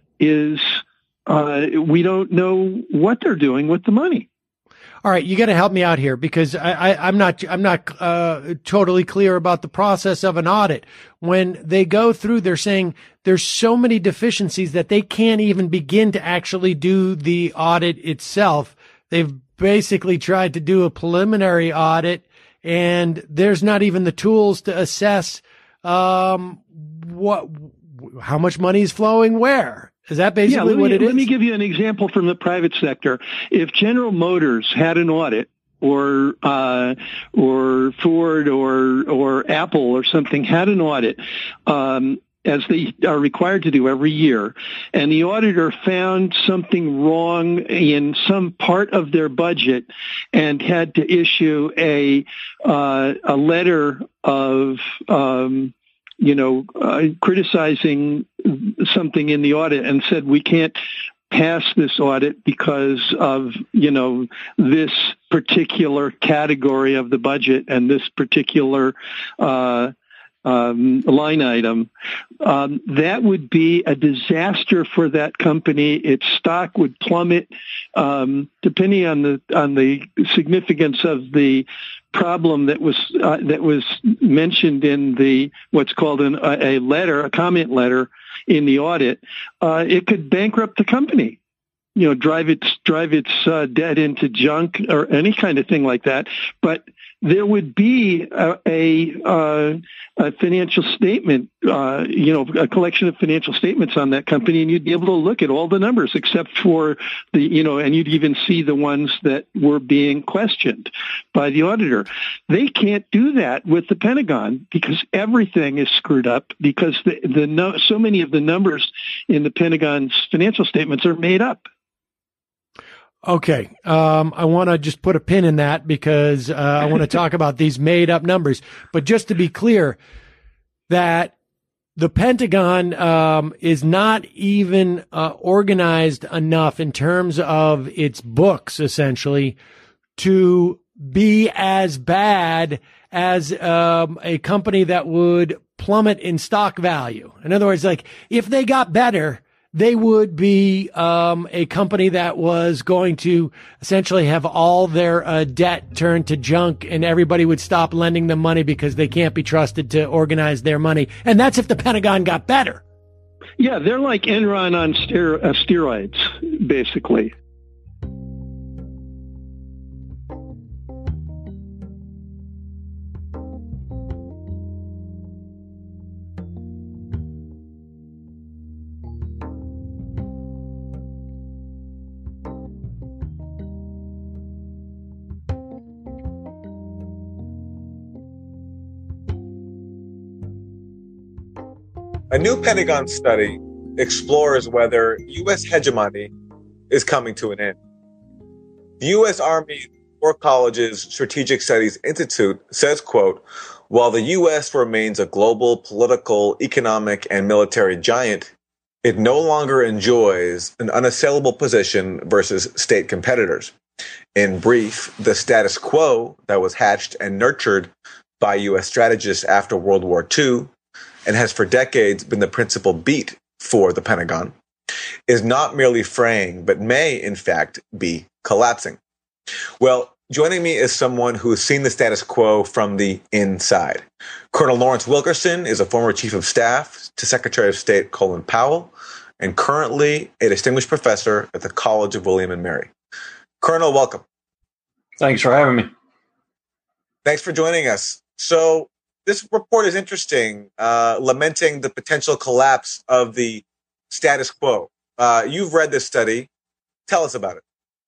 is uh, we don't know what they're doing with the money. All right, you got to help me out here because I, I, I'm not I'm not uh, totally clear about the process of an audit. When they go through, they're saying there's so many deficiencies that they can't even begin to actually do the audit itself. They've basically tried to do a preliminary audit, and there's not even the tools to assess um, what how much money is flowing where. Is that basically yeah, me, what it is? Let me give you an example from the private sector. If General Motors had an audit, or uh, or Ford or or Apple or something had an audit, um, as they are required to do every year, and the auditor found something wrong in some part of their budget and had to issue a uh, a letter of um, you know, uh, criticizing something in the audit and said, we can't pass this audit because of, you know, this particular category of the budget and this particular uh, um, line item, um, that would be a disaster for that company. Its stock would plummet, um, depending on the on the significance of the problem that was uh, that was mentioned in the what's called an, a, a letter, a comment letter in the audit. Uh, it could bankrupt the company, you know, drive its drive its uh, debt into junk or any kind of thing like that. But there would be a, a, uh, a financial statement, uh, you know, a collection of financial statements on that company, and you'd be able to look at all the numbers except for the, you know, and you'd even see the ones that were being questioned by the auditor. They can't do that with the Pentagon because everything is screwed up because the, the no, so many of the numbers in the Pentagon's financial statements are made up. Okay. Um, I want to just put a pin in that because uh, I want to talk about these made up numbers. But just to be clear, that the Pentagon um, is not even uh, organized enough in terms of its books, essentially, to be as bad as um, a company that would plummet in stock value. In other words, like if they got better, they would be um, a company that was going to essentially have all their uh, debt turned to junk, and everybody would stop lending them money because they can't be trusted to organize their money. And that's if the Pentagon got better. Yeah, they're like Enron on ster- uh, steroids, basically. A new Pentagon study explores whether U S hegemony is coming to an end. The U S Army War College's Strategic Studies Institute says, quote, while the U S remains a global political, economic, and military giant, it no longer enjoys an unassailable position versus state competitors. In brief, the status quo that was hatched and nurtured by U S strategists after World War Two and has for decades been the principal beat for the Pentagon, is not merely fraying, but may, in fact, be collapsing. Well, joining me is someone who has seen the status quo from the inside. Colonel Lawrence Wilkerson is a former Chief of Staff to Secretary of State Colin Powell, and currently a distinguished professor at the College of William and Mary. Colonel, welcome. Thanks for having me. Thanks for joining us. So, this report is interesting, uh, lamenting the potential collapse of the status quo. Uh, you've read this study. Tell us about it.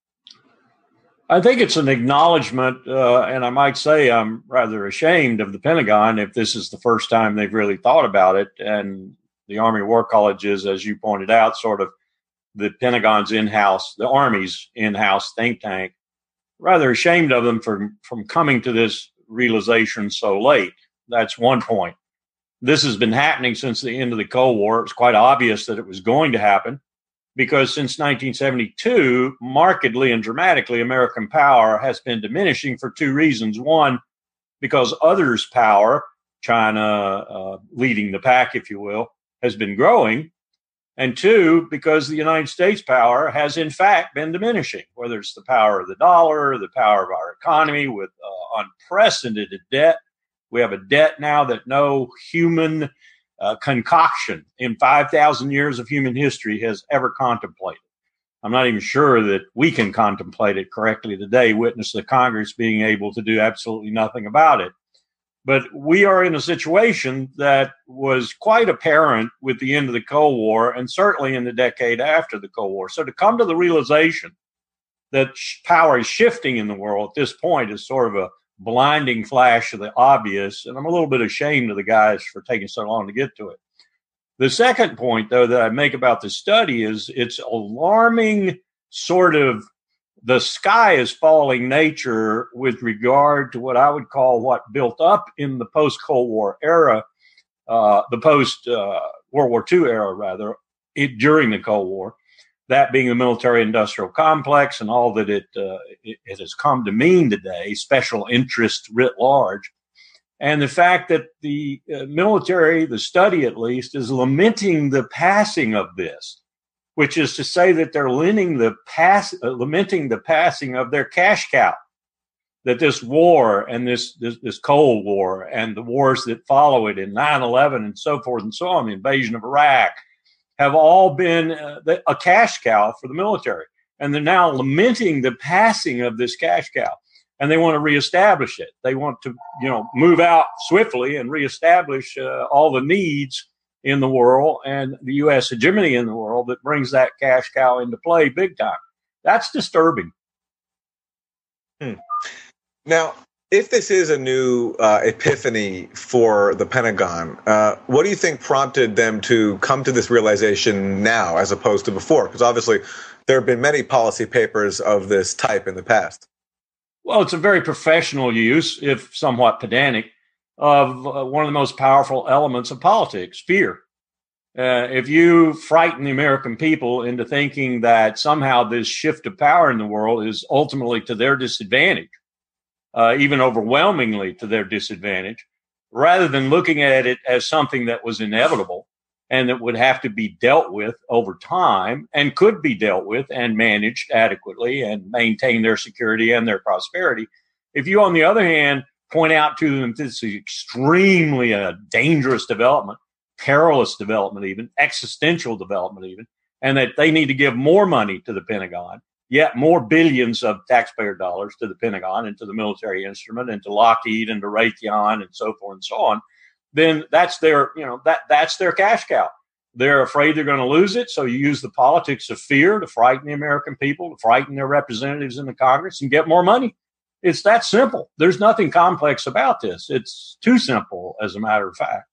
I think it's an acknowledgement, uh, and I might say I'm rather ashamed of the Pentagon if this is the first time they've really thought about it. And the Army War College is, as you pointed out, sort of the Pentagon's in-house, the Army's in-house think tank. Rather ashamed of them for, from coming to this realization so late. That's one point. This has been happening since the end of the Cold War. It was quite obvious that it was going to happen because since nineteen seventy-two, markedly and dramatically, American power has been diminishing for two reasons. One, because others' power, China uh, leading the pack, if you will, has been growing. And two, because the United States power has, in fact, been diminishing, whether it's the power of the dollar, the power of our economy with uh, unprecedented debt. We have a debt now that no human uh, concoction in five thousand years of human history has ever contemplated. I'm not even sure that we can contemplate it correctly today, witness the Congress being able to do absolutely nothing about it. But we are in a situation that was quite apparent with the end of the Cold War and certainly in the decade after the Cold War. So to come to the realization that power is shifting in the world at this point is sort of a blinding flash of the obvious, and I'm a little bit ashamed of the guys for taking so long to get to it. The second point, though, that I make about the study is it's alarming sort of the sky is falling nature with regard to what I would call what built up in the post-Cold War era, uh, the post-World uh, War Two era, rather, it, during the Cold War, that being the military-industrial complex and all that it, uh, it, it has come to mean today, special interest writ large, and the fact that the uh, military, the study at least, is lamenting the passing of this, which is to say that they're lamenting the, pass, uh, lamenting the passing of their cash cow, that this war and this, this, this Cold War and the wars that follow it in nine eleven and so forth and so on, the invasion of Iraq, have all been uh, a cash cow for the military. And they're now lamenting the passing of this cash cow. and they want to reestablish it. They want to, you know, move out swiftly and reestablish uh, all the needs in the world and the U S hegemony in the world that brings that cash cow into play big time. That's disturbing. Hmm. Now, if this is a new uh, epiphany for the Pentagon, uh, what do you think prompted them to come to this realization now as opposed to before? Because obviously there have been many policy papers of this type in the past. Well, it's a very professional use, if somewhat pedantic, of uh, one of the most powerful elements of politics, fear. Uh, if you frighten the American people into thinking that somehow this shift of power in the world is ultimately to their disadvantage, uh, even overwhelmingly to their disadvantage, rather than looking at it as something that was inevitable and that would have to be dealt with over time and could be dealt with and managed adequately and maintain their security and their prosperity. If you, on the other hand, point out to them this is extremely a dangerous development, perilous development even, existential development even, and that they need to give more money to the Pentagon, yet more billions of taxpayer dollars to the Pentagon and to the military instrument and to Lockheed and to Raytheon and so forth and so on, then that's their, you know, that that's their cash cow. They're afraid they're going to lose it, so you use the politics of fear to frighten the American people, to frighten their representatives in the Congress and get more money. It's that simple. There's nothing complex about this. It's too simple, as a matter of fact.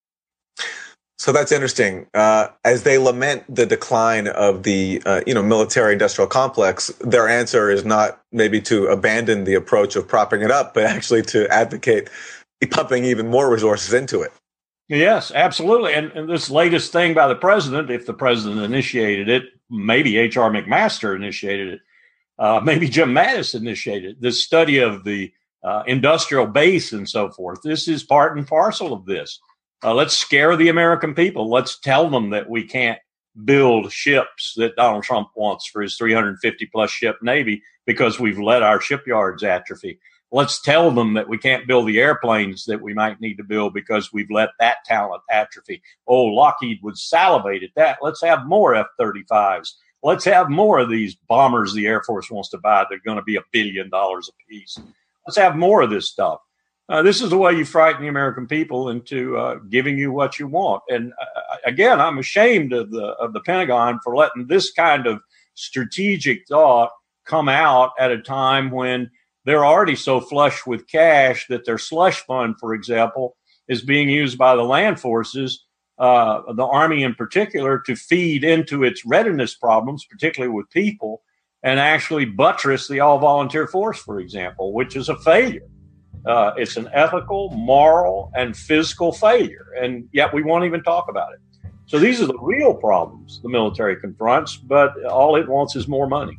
So that's interesting. Uh, as they lament the decline of the, uh, you know, military-industrial complex, their answer is not maybe to abandon the approach of propping it up, but actually to advocate pumping even more resources into it. Yes, absolutely. And, and this latest thing by the president, if the president initiated it, maybe H R McMaster initiated it, uh, maybe Jim Mattis initiated it, this study of the uh, industrial base and so forth. This is part and parcel of this. Uh, let's scare the American people. Let's tell them that we can't build ships that Donald Trump wants for his three hundred fifty plus ship Navy because we've let our shipyards atrophy. Let's tell them that we can't build the airplanes that we might need to build because we've let that talent atrophy. Oh, Lockheed would salivate at that. Let's have more F thirty-fives. Let's have more of these bombers the Air Force wants to buy. They're going to be a billion dollars a piece. Let's have more of this stuff. Uh, this is the way you frighten the American people into uh, giving you what you want. And uh, again, I'm ashamed of the of the Pentagon for letting this kind of strategic thought come out at a time when they're already so flush with cash that their slush fund, for example, is being used by the land forces, uh, the Army in particular, to feed into its readiness problems, particularly with people, and actually buttress the all-volunteer force, for example, which is a failure. Uh, it's an ethical, moral, and physical failure, and yet we won't even talk about it. So these are the real problems the military confronts, but all it wants is more money.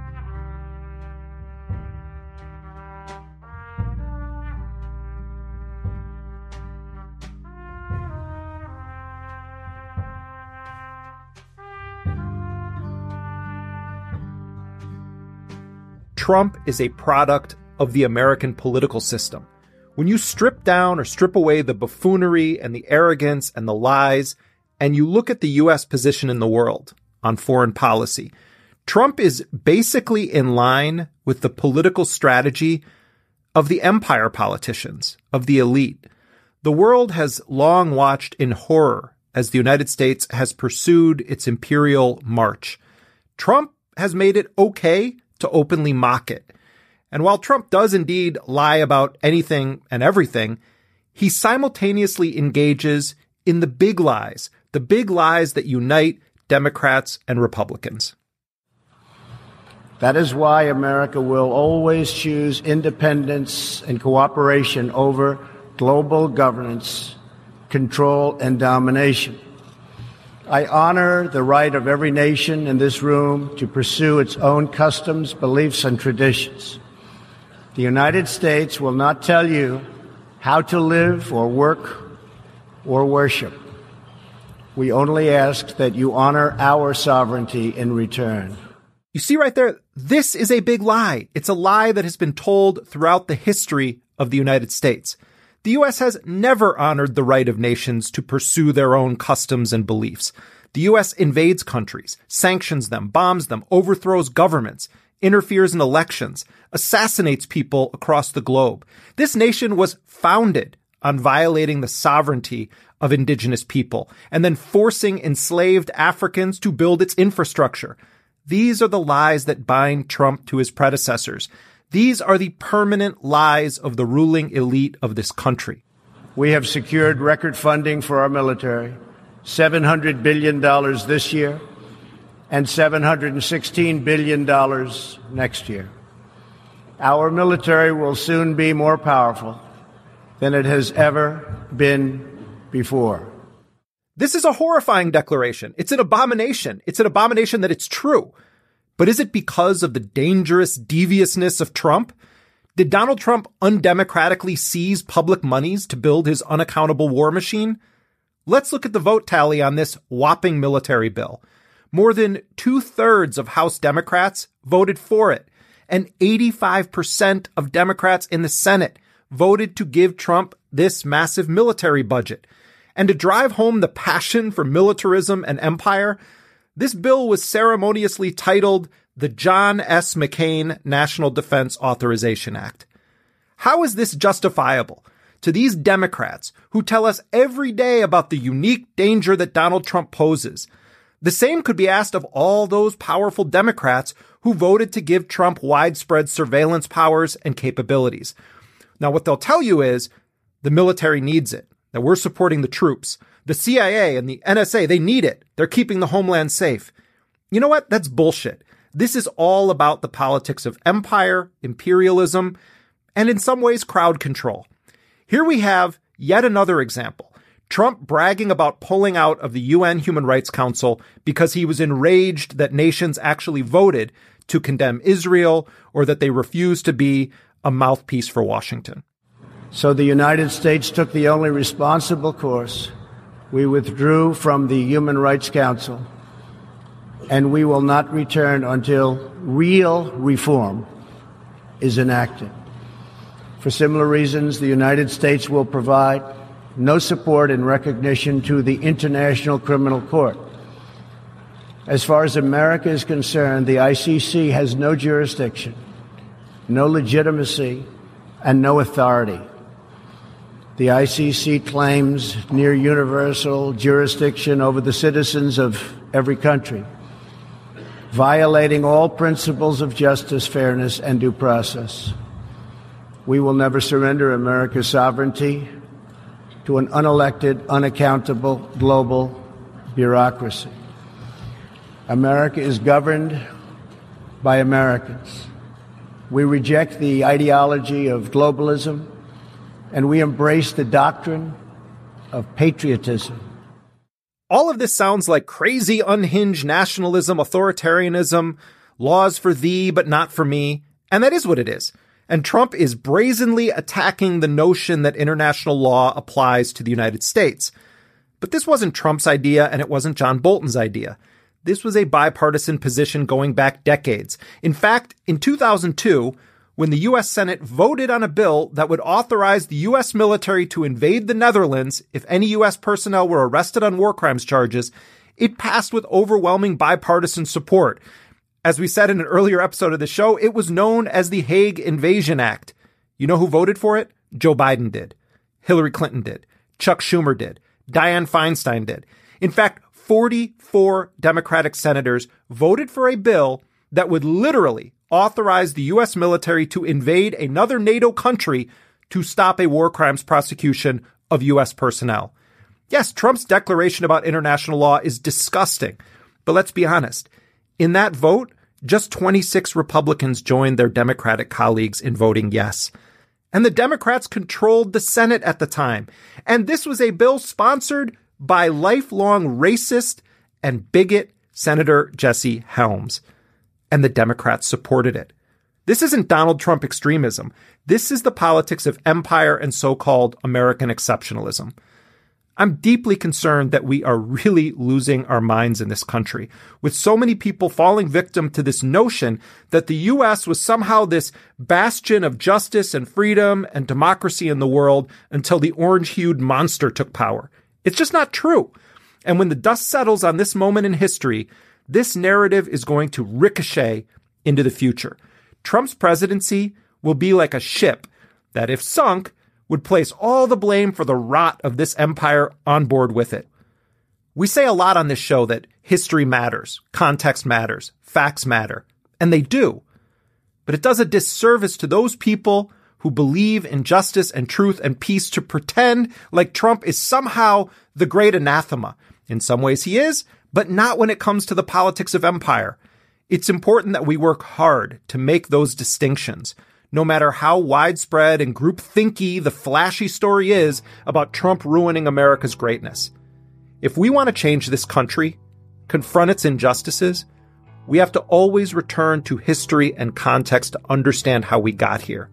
Trump is a product of the American political system. When you strip down or strip away the buffoonery and the arrogance and the lies, and you look at the U S position in the world on foreign policy, Trump is basically in line with the political strategy of the empire politicians, of the elite. The world has long watched in horror as the United States has pursued its imperial march. Trump has made it okay to openly mock it. And while Trump does indeed lie about anything and everything, he simultaneously engages in the big lies, the big lies that unite Democrats and Republicans. That is why America will always choose independence and cooperation over global governance, control, and domination. I honor the right of every nation in this room to pursue its own customs, beliefs, and traditions. The United States will not tell you how to live or work or worship. We only ask that you honor our sovereignty in return. You see right there, this is a big lie. It's a lie that has been told throughout the history of the United States. The U S has never honored the right of nations to pursue their own customs and beliefs. The U S invades countries, sanctions them, bombs them, overthrows governments. interferes in elections, assassinates people across the globe. This nation was founded on violating the sovereignty of indigenous people and then forcing enslaved Africans to build its infrastructure. These are the lies that bind Trump to his predecessors. These are the permanent lies of the ruling elite of this country. We have secured record funding for our military, seven hundred billion dollars this year and seven hundred sixteen billion dollars next year. Our military will soon be more powerful than it has ever been before. This is a horrifying declaration. It's an abomination. It's an abomination that it's true. But is it because of the dangerous deviousness of Trump? Did Donald Trump undemocratically seize public monies to build his unaccountable war machine? Let's look at the vote tally on this whopping military bill. More than two-thirds of House Democrats voted for it, and eighty-five percent of Democrats in the Senate voted to give Trump this massive military budget. And to drive home the passion for militarism and empire, this bill was ceremoniously titled the John S. McCain National Defense Authorization Act. How is this justifiable to these Democrats who tell us every day about the unique danger that Donald Trump poses? The same could be asked of all those powerful Democrats who voted to give Trump widespread surveillance powers and capabilities. Now, what they'll tell you is the military needs it, that we're supporting the troops. The C I A and the N S A, they need it. They're keeping the homeland safe. You know what? That's bullshit. This is all about the politics of empire, imperialism, and in some ways, crowd control. Here we have yet another example. Trump bragging about pulling out of the U N Human Rights Council because he was enraged that nations actually voted to condemn Israel or that they refused to be a mouthpiece for Washington. So the United States took the only responsible course. We withdrew from the Human Rights Council, and we will not return until real reform is enacted. For similar reasons, the United States will provide no support and recognition to the International Criminal Court. As far as America is concerned, the I C C has no jurisdiction, no legitimacy, and no authority. The I C C claims near universal jurisdiction over the citizens of every country, violating all principles of justice, fairness, and due process. We will never surrender America's sovereignty to an unelected, unaccountable global bureaucracy. America is governed by Americans. We reject the ideology of globalism, and we embrace the doctrine of patriotism. All of this sounds like crazy, unhinged nationalism, authoritarianism, laws for thee but not for me, and that is what it is. And Trump is brazenly attacking the notion that international law applies to the United States. But this wasn't Trump's idea, and it wasn't John Bolton's idea. This was a bipartisan position going back decades. In fact, in two thousand two, when the U S Senate voted on a bill that would authorize the U S military to invade the Netherlands if any U S personnel were arrested on war crimes charges, it passed with overwhelming bipartisan support. As we said in an earlier episode of the show, it was known as the Hague Invasion Act. You know who voted for it? Joe Biden did. Hillary Clinton did. Chuck Schumer did. Dianne Feinstein did. In fact, forty-four Democratic senators voted for a bill that would literally authorize the U S military to invade another NATO country to stop a war crimes prosecution of U S personnel. Yes, Trump's declaration about international law is disgusting, but let's be honest. In that vote, just twenty-six Republicans joined their Democratic colleagues in voting yes. And the Democrats controlled the Senate at the time. And this was a bill sponsored by lifelong racist and bigot Senator Jesse Helms. And the Democrats supported it. This isn't Donald Trump extremism. This is the politics of empire and so-called American exceptionalism. I'm deeply concerned that we are really losing our minds in this country, with so many people falling victim to this notion that the U S was somehow this bastion of justice and freedom and democracy in the world until the orange-hued monster took power. It's just not true. And when the dust settles on this moment in history, this narrative is going to ricochet into the future. Trump's presidency will be like a ship that, if sunk, would place all the blame for the rot of this empire on board with it. We say a lot on this show that history matters, context matters, facts matter, and they do. But it does a disservice to those people who believe in justice and truth and peace to pretend like Trump is somehow the great anathema. In some ways he is, but not when it comes to the politics of empire. It's important that we work hard to make those distinctions, no matter how widespread and groupthinky the flashy story is about Trump ruining America's greatness. If we want to change this country, confront its injustices, we have to always return to history and context to understand how we got here.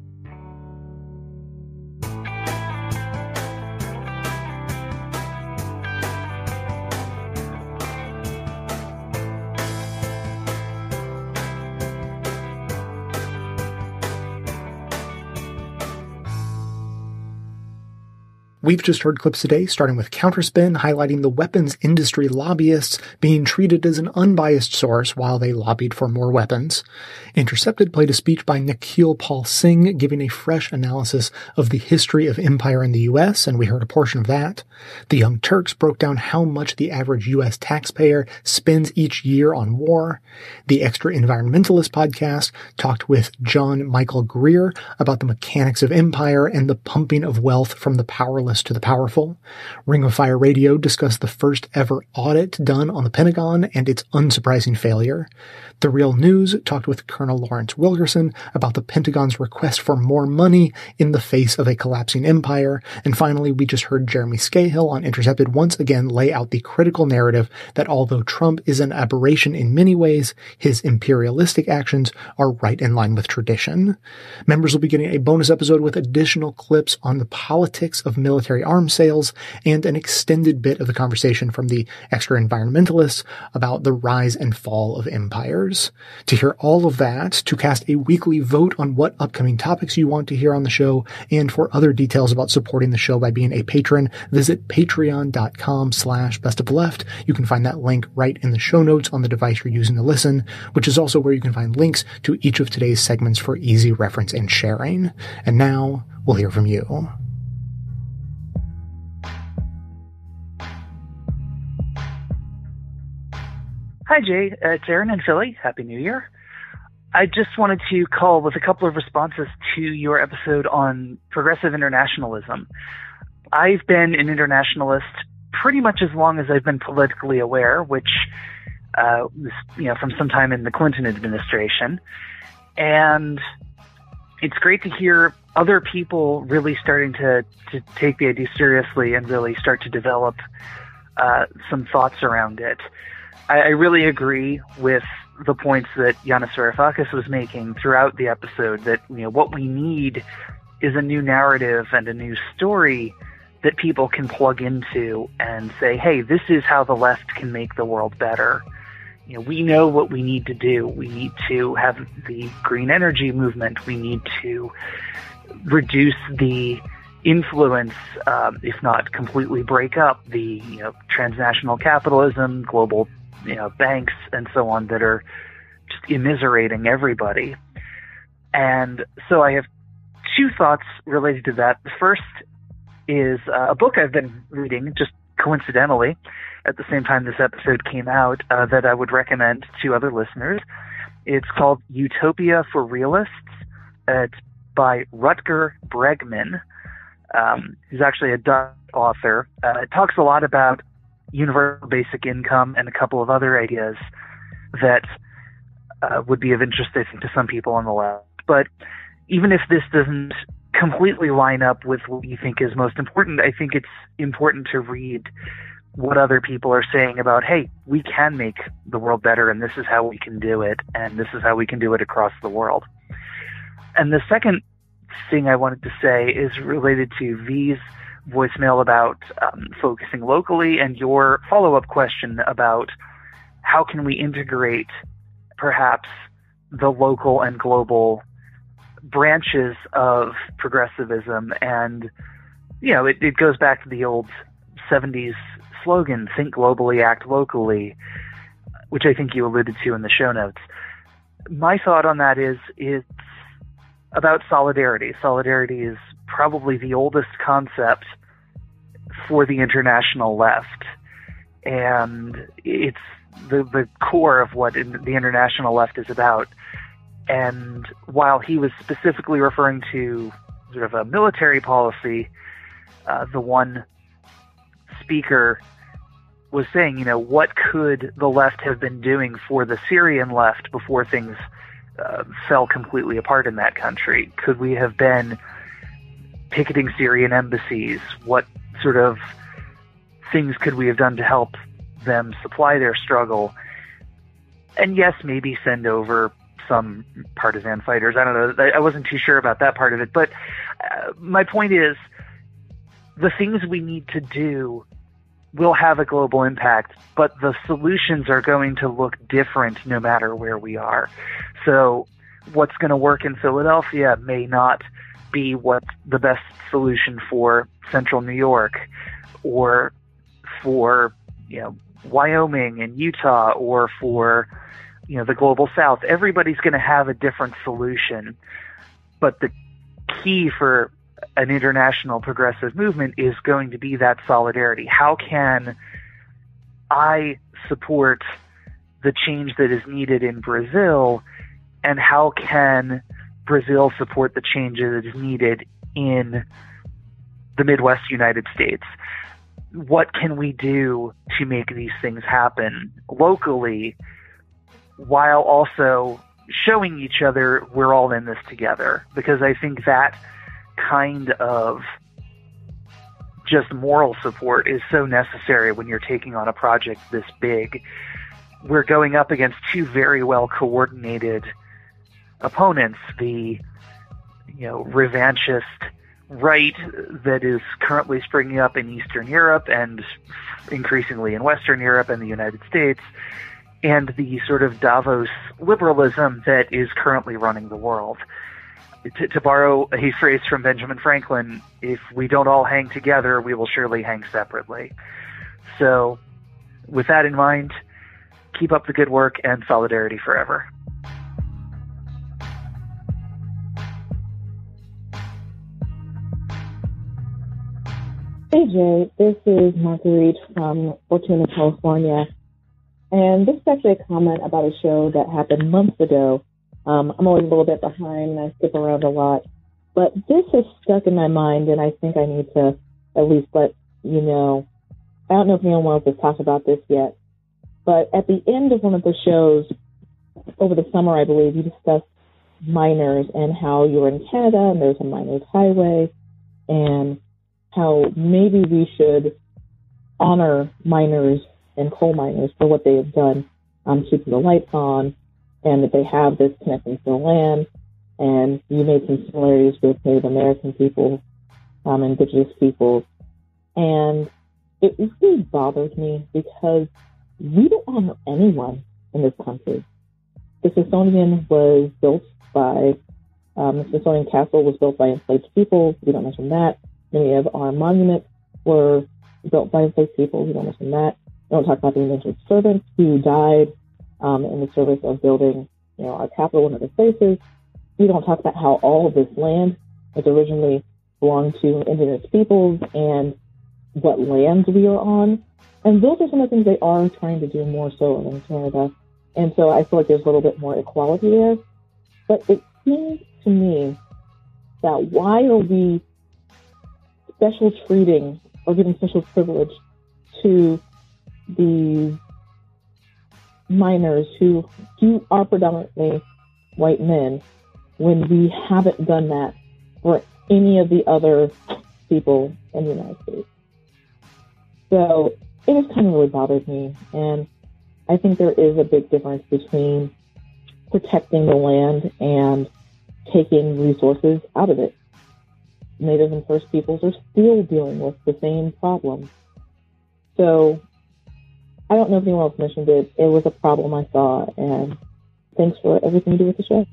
We've just heard clips today, starting with Counterspin, highlighting the weapons industry lobbyists being treated as an unbiased source while they lobbied for more weapons. Intercepted played a speech by Nikhil Paul Singh, giving a fresh analysis of the history of empire in the U S, and we heard a portion of that. The Young Turks broke down how much the average U S taxpayer spends each year on war. The Extra Environmentalist podcast talked with John Michael Greer about the mechanics of empire and the pumping of wealth from the powerless to the powerful. Ring of Fire Radio discussed the first ever audit done on the Pentagon and its unsurprising failure. The Real News talked with Colonel Lawrence Wilkerson about the Pentagon's request for more money in the face of a collapsing empire. And finally, we just heard Jeremy Scahill on Intercepted once again lay out the critical narrative that although Trump is an aberration in many ways, his imperialistic actions are right in line with tradition. Members will be getting a bonus episode with additional clips on the politics of military arms sales and an extended bit of the conversation from the Extra Environmentalists about the rise and fall of empires. To hear all of that, to cast a weekly vote on what upcoming topics you want to hear on the show, and for other details about supporting the show by being a patron, visit patreon.com slash best of the left. You can find that link right in the show notes on the device you're using to listen, which is also where you can find links to each of today's segments for easy reference and sharing. And now we'll hear from you. Hi, Jay. Uh, it's Aaron in Philly. Happy New Year. I just wanted to call with a couple of responses to your episode on progressive internationalism. I've been an internationalist pretty much as long as I've been politically aware, which uh, was, you know, from sometime in the Clinton administration. And it's great to hear other people really starting to, to take the idea seriously and really start to develop uh, some thoughts around it. I, I really agree with the points that Yanis Varoufakis was making throughout the episode, that, you know, what we need is a new narrative and a new story that people can plug into and say, hey, this is how the left can make the world better. You know, we know what we need to do. We need to have the green energy movement. We need to reduce the influence, um, if not completely break up the, you know, transnational capitalism, global, you know, banks and so on that are just immiserating everybody. And so I have two thoughts related to that. The first is uh, a book I've been reading just coincidentally at the same time this episode came out uh, that I would recommend to other listeners. It's called Utopia for Realists. Uh, it's by Rutger Bregman, um, who's actually a Dutch author. Uh, it talks a lot about universal basic income and a couple of other ideas that uh, would be of interest, I think, to some people on the left. But even if this doesn't completely line up with what you think is most important, I think it's important to read what other people are saying about, hey, we can make the world better, and this is how we can do it, and this is how we can do it across the world. And the second thing I wanted to say is related to V's voicemail about um, focusing locally, and your follow-up question about how can we integrate perhaps the local and global branches of progressivism. And, you know, it, it goes back to the old seventies slogan, think globally, act locally, which I think you alluded to in the show notes. my thought on that is it's about solidarity. Solidarity is probably the oldest concept for the international left. And it's the, the core of what in, the international left is about. And while he was specifically referring to sort of a military policy, uh, the one speaker was saying, you know, what could the left have been doing for the Syrian left before things uh, fell completely apart in that country? Could we have been picketing Syrian embassies? What sort of things could we have done to help them supply their struggle? And yes, maybe send over some partisan fighters. I don't know. I wasn't too sure about that part of it. But uh, my point is, the things we need to do will have a global impact, but the solutions are going to look different no matter where we are. So what's going to work in Philadelphia may not be what's the best solution for central New York, or for, you know, Wyoming and Utah, or for, you know, the global south. Everybody's going to have a different solution, but the key for an international progressive movement is going to be that solidarity. How can I support the change that is needed in Brazil, and how can Brazil support the change that is needed in the Midwest United States? What can we do to make these things happen locally, while also showing each other we're all in this together? Because I think that kind of just moral support is so necessary when you're taking on a project this big. We're going up against two very well coordinated opponents, the, you know, revanchist right that is currently springing up in Eastern Europe and increasingly in Western Europe and the United States, and the sort of Davos liberalism that is currently running the world. To, to borrow a phrase from Benjamin Franklin, if we don't all hang together, we will surely hang separately. So with that in mind, keep up the good work, and solidarity forever. Hey Jay, this is Marguerite from Fortuna, California. And this is actually a comment about a show that happened months ago. Um, I'm always a little bit behind and I skip around a lot. But this has stuck in my mind, and I think I need to at least let you know. I don't know if anyone else has talked about this yet, but at the end of one of the shows over the summer, I believe, you discussed miners and how you were in Canada and there's a miners highway, and how maybe we should honor miners and coal miners for what they have done, um, keeping the lights on, and that they have this connection to the land. And you made some similarities with Native American people, um, indigenous people. And it really bothers me because we don't honor anyone in this country. The Smithsonian was built by, um, the Smithsonian Castle was built by enslaved people. We don't mention that. Many of our monuments were built by enslaved people. We don't mention that. We don't talk about the indentured servants who died um, in the service of building, you know, our capital and other places. We don't talk about how all of this land was originally belonged to indigenous peoples and what lands we are on. And those are some of the things they are trying to do more so in Canada. And so I feel like there's a little bit more equality there. But it seems to me that why are we special treating or giving special privilege to these miners who, who are predominantly white men, when we haven't done that for any of the other people in the United States? So it just kind of really bothers me. And I think there is a big difference between protecting the land and taking resources out of it. Native and First Peoples are still dealing with the same problem. So I don't know if anyone else mentioned it. It was a problem I saw, and thanks for everything you do with the show.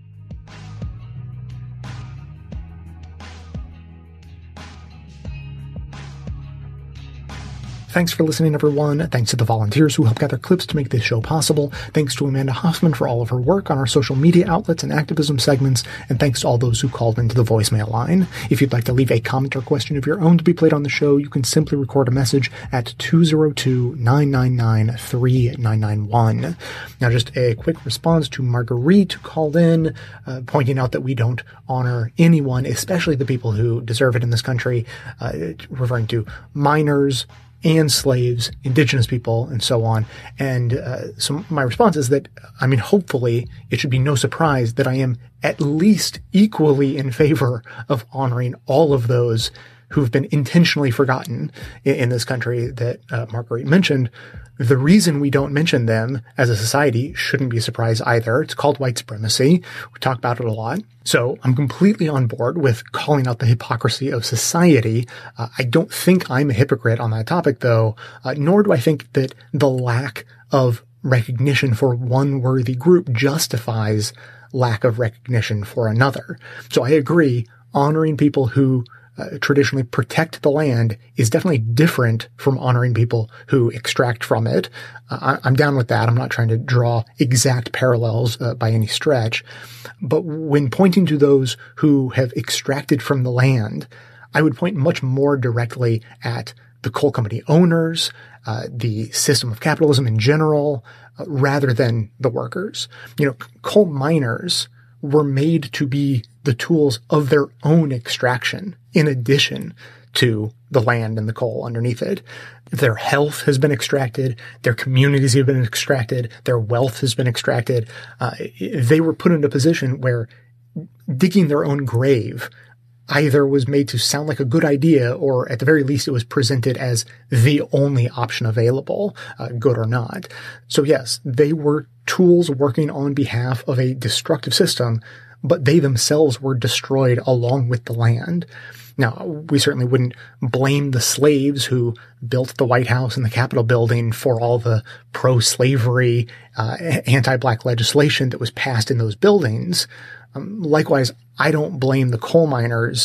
Thanks for listening, everyone. Thanks to the volunteers who help gather clips to make this show possible. Thanks to Amanda Hoffman for all of her work on our social media outlets and activism segments. And thanks to all those who called into the voicemail line. If you'd like to leave a comment or question of your own to be played on the show, you can simply record a message at two oh two, nine nine nine, three nine nine one. Now, just a quick response to Marguerite, who called in, uh, pointing out that we don't honor anyone, especially the people who deserve it in this country, uh, referring to minors and slaves, indigenous people, and so on. And uh, so my response is that, I mean, hopefully it should be no surprise that I am at least equally in favor of honoring all of those who've been intentionally forgotten in, in this country that uh, Marguerite mentioned. The reason we don't mention them as a society shouldn't be a surprise either. It's called white supremacy. We talk about it a lot. So I'm completely on board with calling out the hypocrisy of society. Uh, I don't think I'm a hypocrite on that topic, though, uh, nor do I think that the lack of recognition for one worthy group justifies lack of recognition for another. So I agree, honoring people who Uh, traditionally protect the land is definitely different from honoring people who extract from it. Uh, I, I'm down with that. I'm not trying to draw exact parallels uh, by any stretch. But when pointing to those who have extracted from the land, I would point much more directly at the coal company owners, uh, the system of capitalism in general, uh, rather than the workers. You know, coal miners were made to be the tools of their own extraction in addition to the land and the coal underneath it. Their health has been extracted. Their communities have been extracted. Their wealth has been extracted. Uh, they were put in a position where digging their own grave either was made to sound like a good idea, or at the very least it was presented as the only option available, uh, good or not. So yes, they were tools working on behalf of a destructive system, but they themselves were destroyed along with the land. Now, we certainly wouldn't blame the slaves who built the White House and the Capitol building for all the pro-slavery, uh, anti-black legislation that was passed in those buildings. Um, likewise, I don't blame the coal miners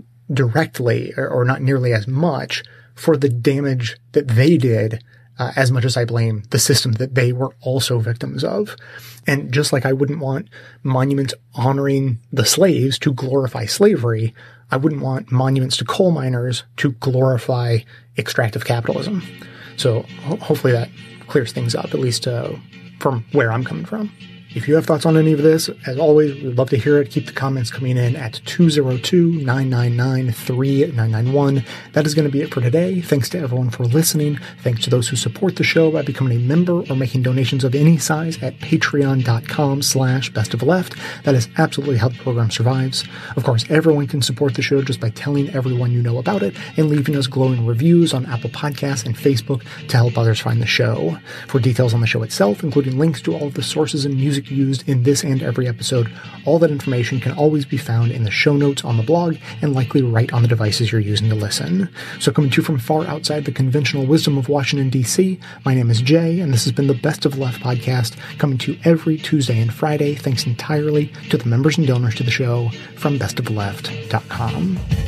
directly, or, or not nearly as much, for the damage that they did, uh, as much as I blame the system that they were also victims of. And just like I wouldn't want monuments honoring the slaves to glorify slavery, I wouldn't want monuments to coal miners to glorify extractive capitalism. So ho- hopefully that clears things up, at least uh, from where I'm coming from. If you have thoughts on any of this, as always, we'd love to hear it. Keep the comments coming in at two oh two, nine nine nine, three nine nine one. That is going to be it for today. Thanks to everyone for listening. Thanks to those who support the show by becoming a member or making donations of any size at patreon.com slash best of left. That is absolutely how the program survives. Of course, everyone can support the show just by telling everyone you know about it and leaving us glowing reviews on Apple Podcasts and Facebook to help others find the show. For details on the show itself, including links to all of the sources and music used in this and every episode, all that information can always be found in the show notes on the blog and likely right on the devices you're using to listen. So coming to you from far outside the conventional wisdom of Washington, D C, my name is Jay, and this has been the Best of Left podcast, coming to you every Tuesday and Friday, thanks entirely to the members and donors to the show from best of left dot com.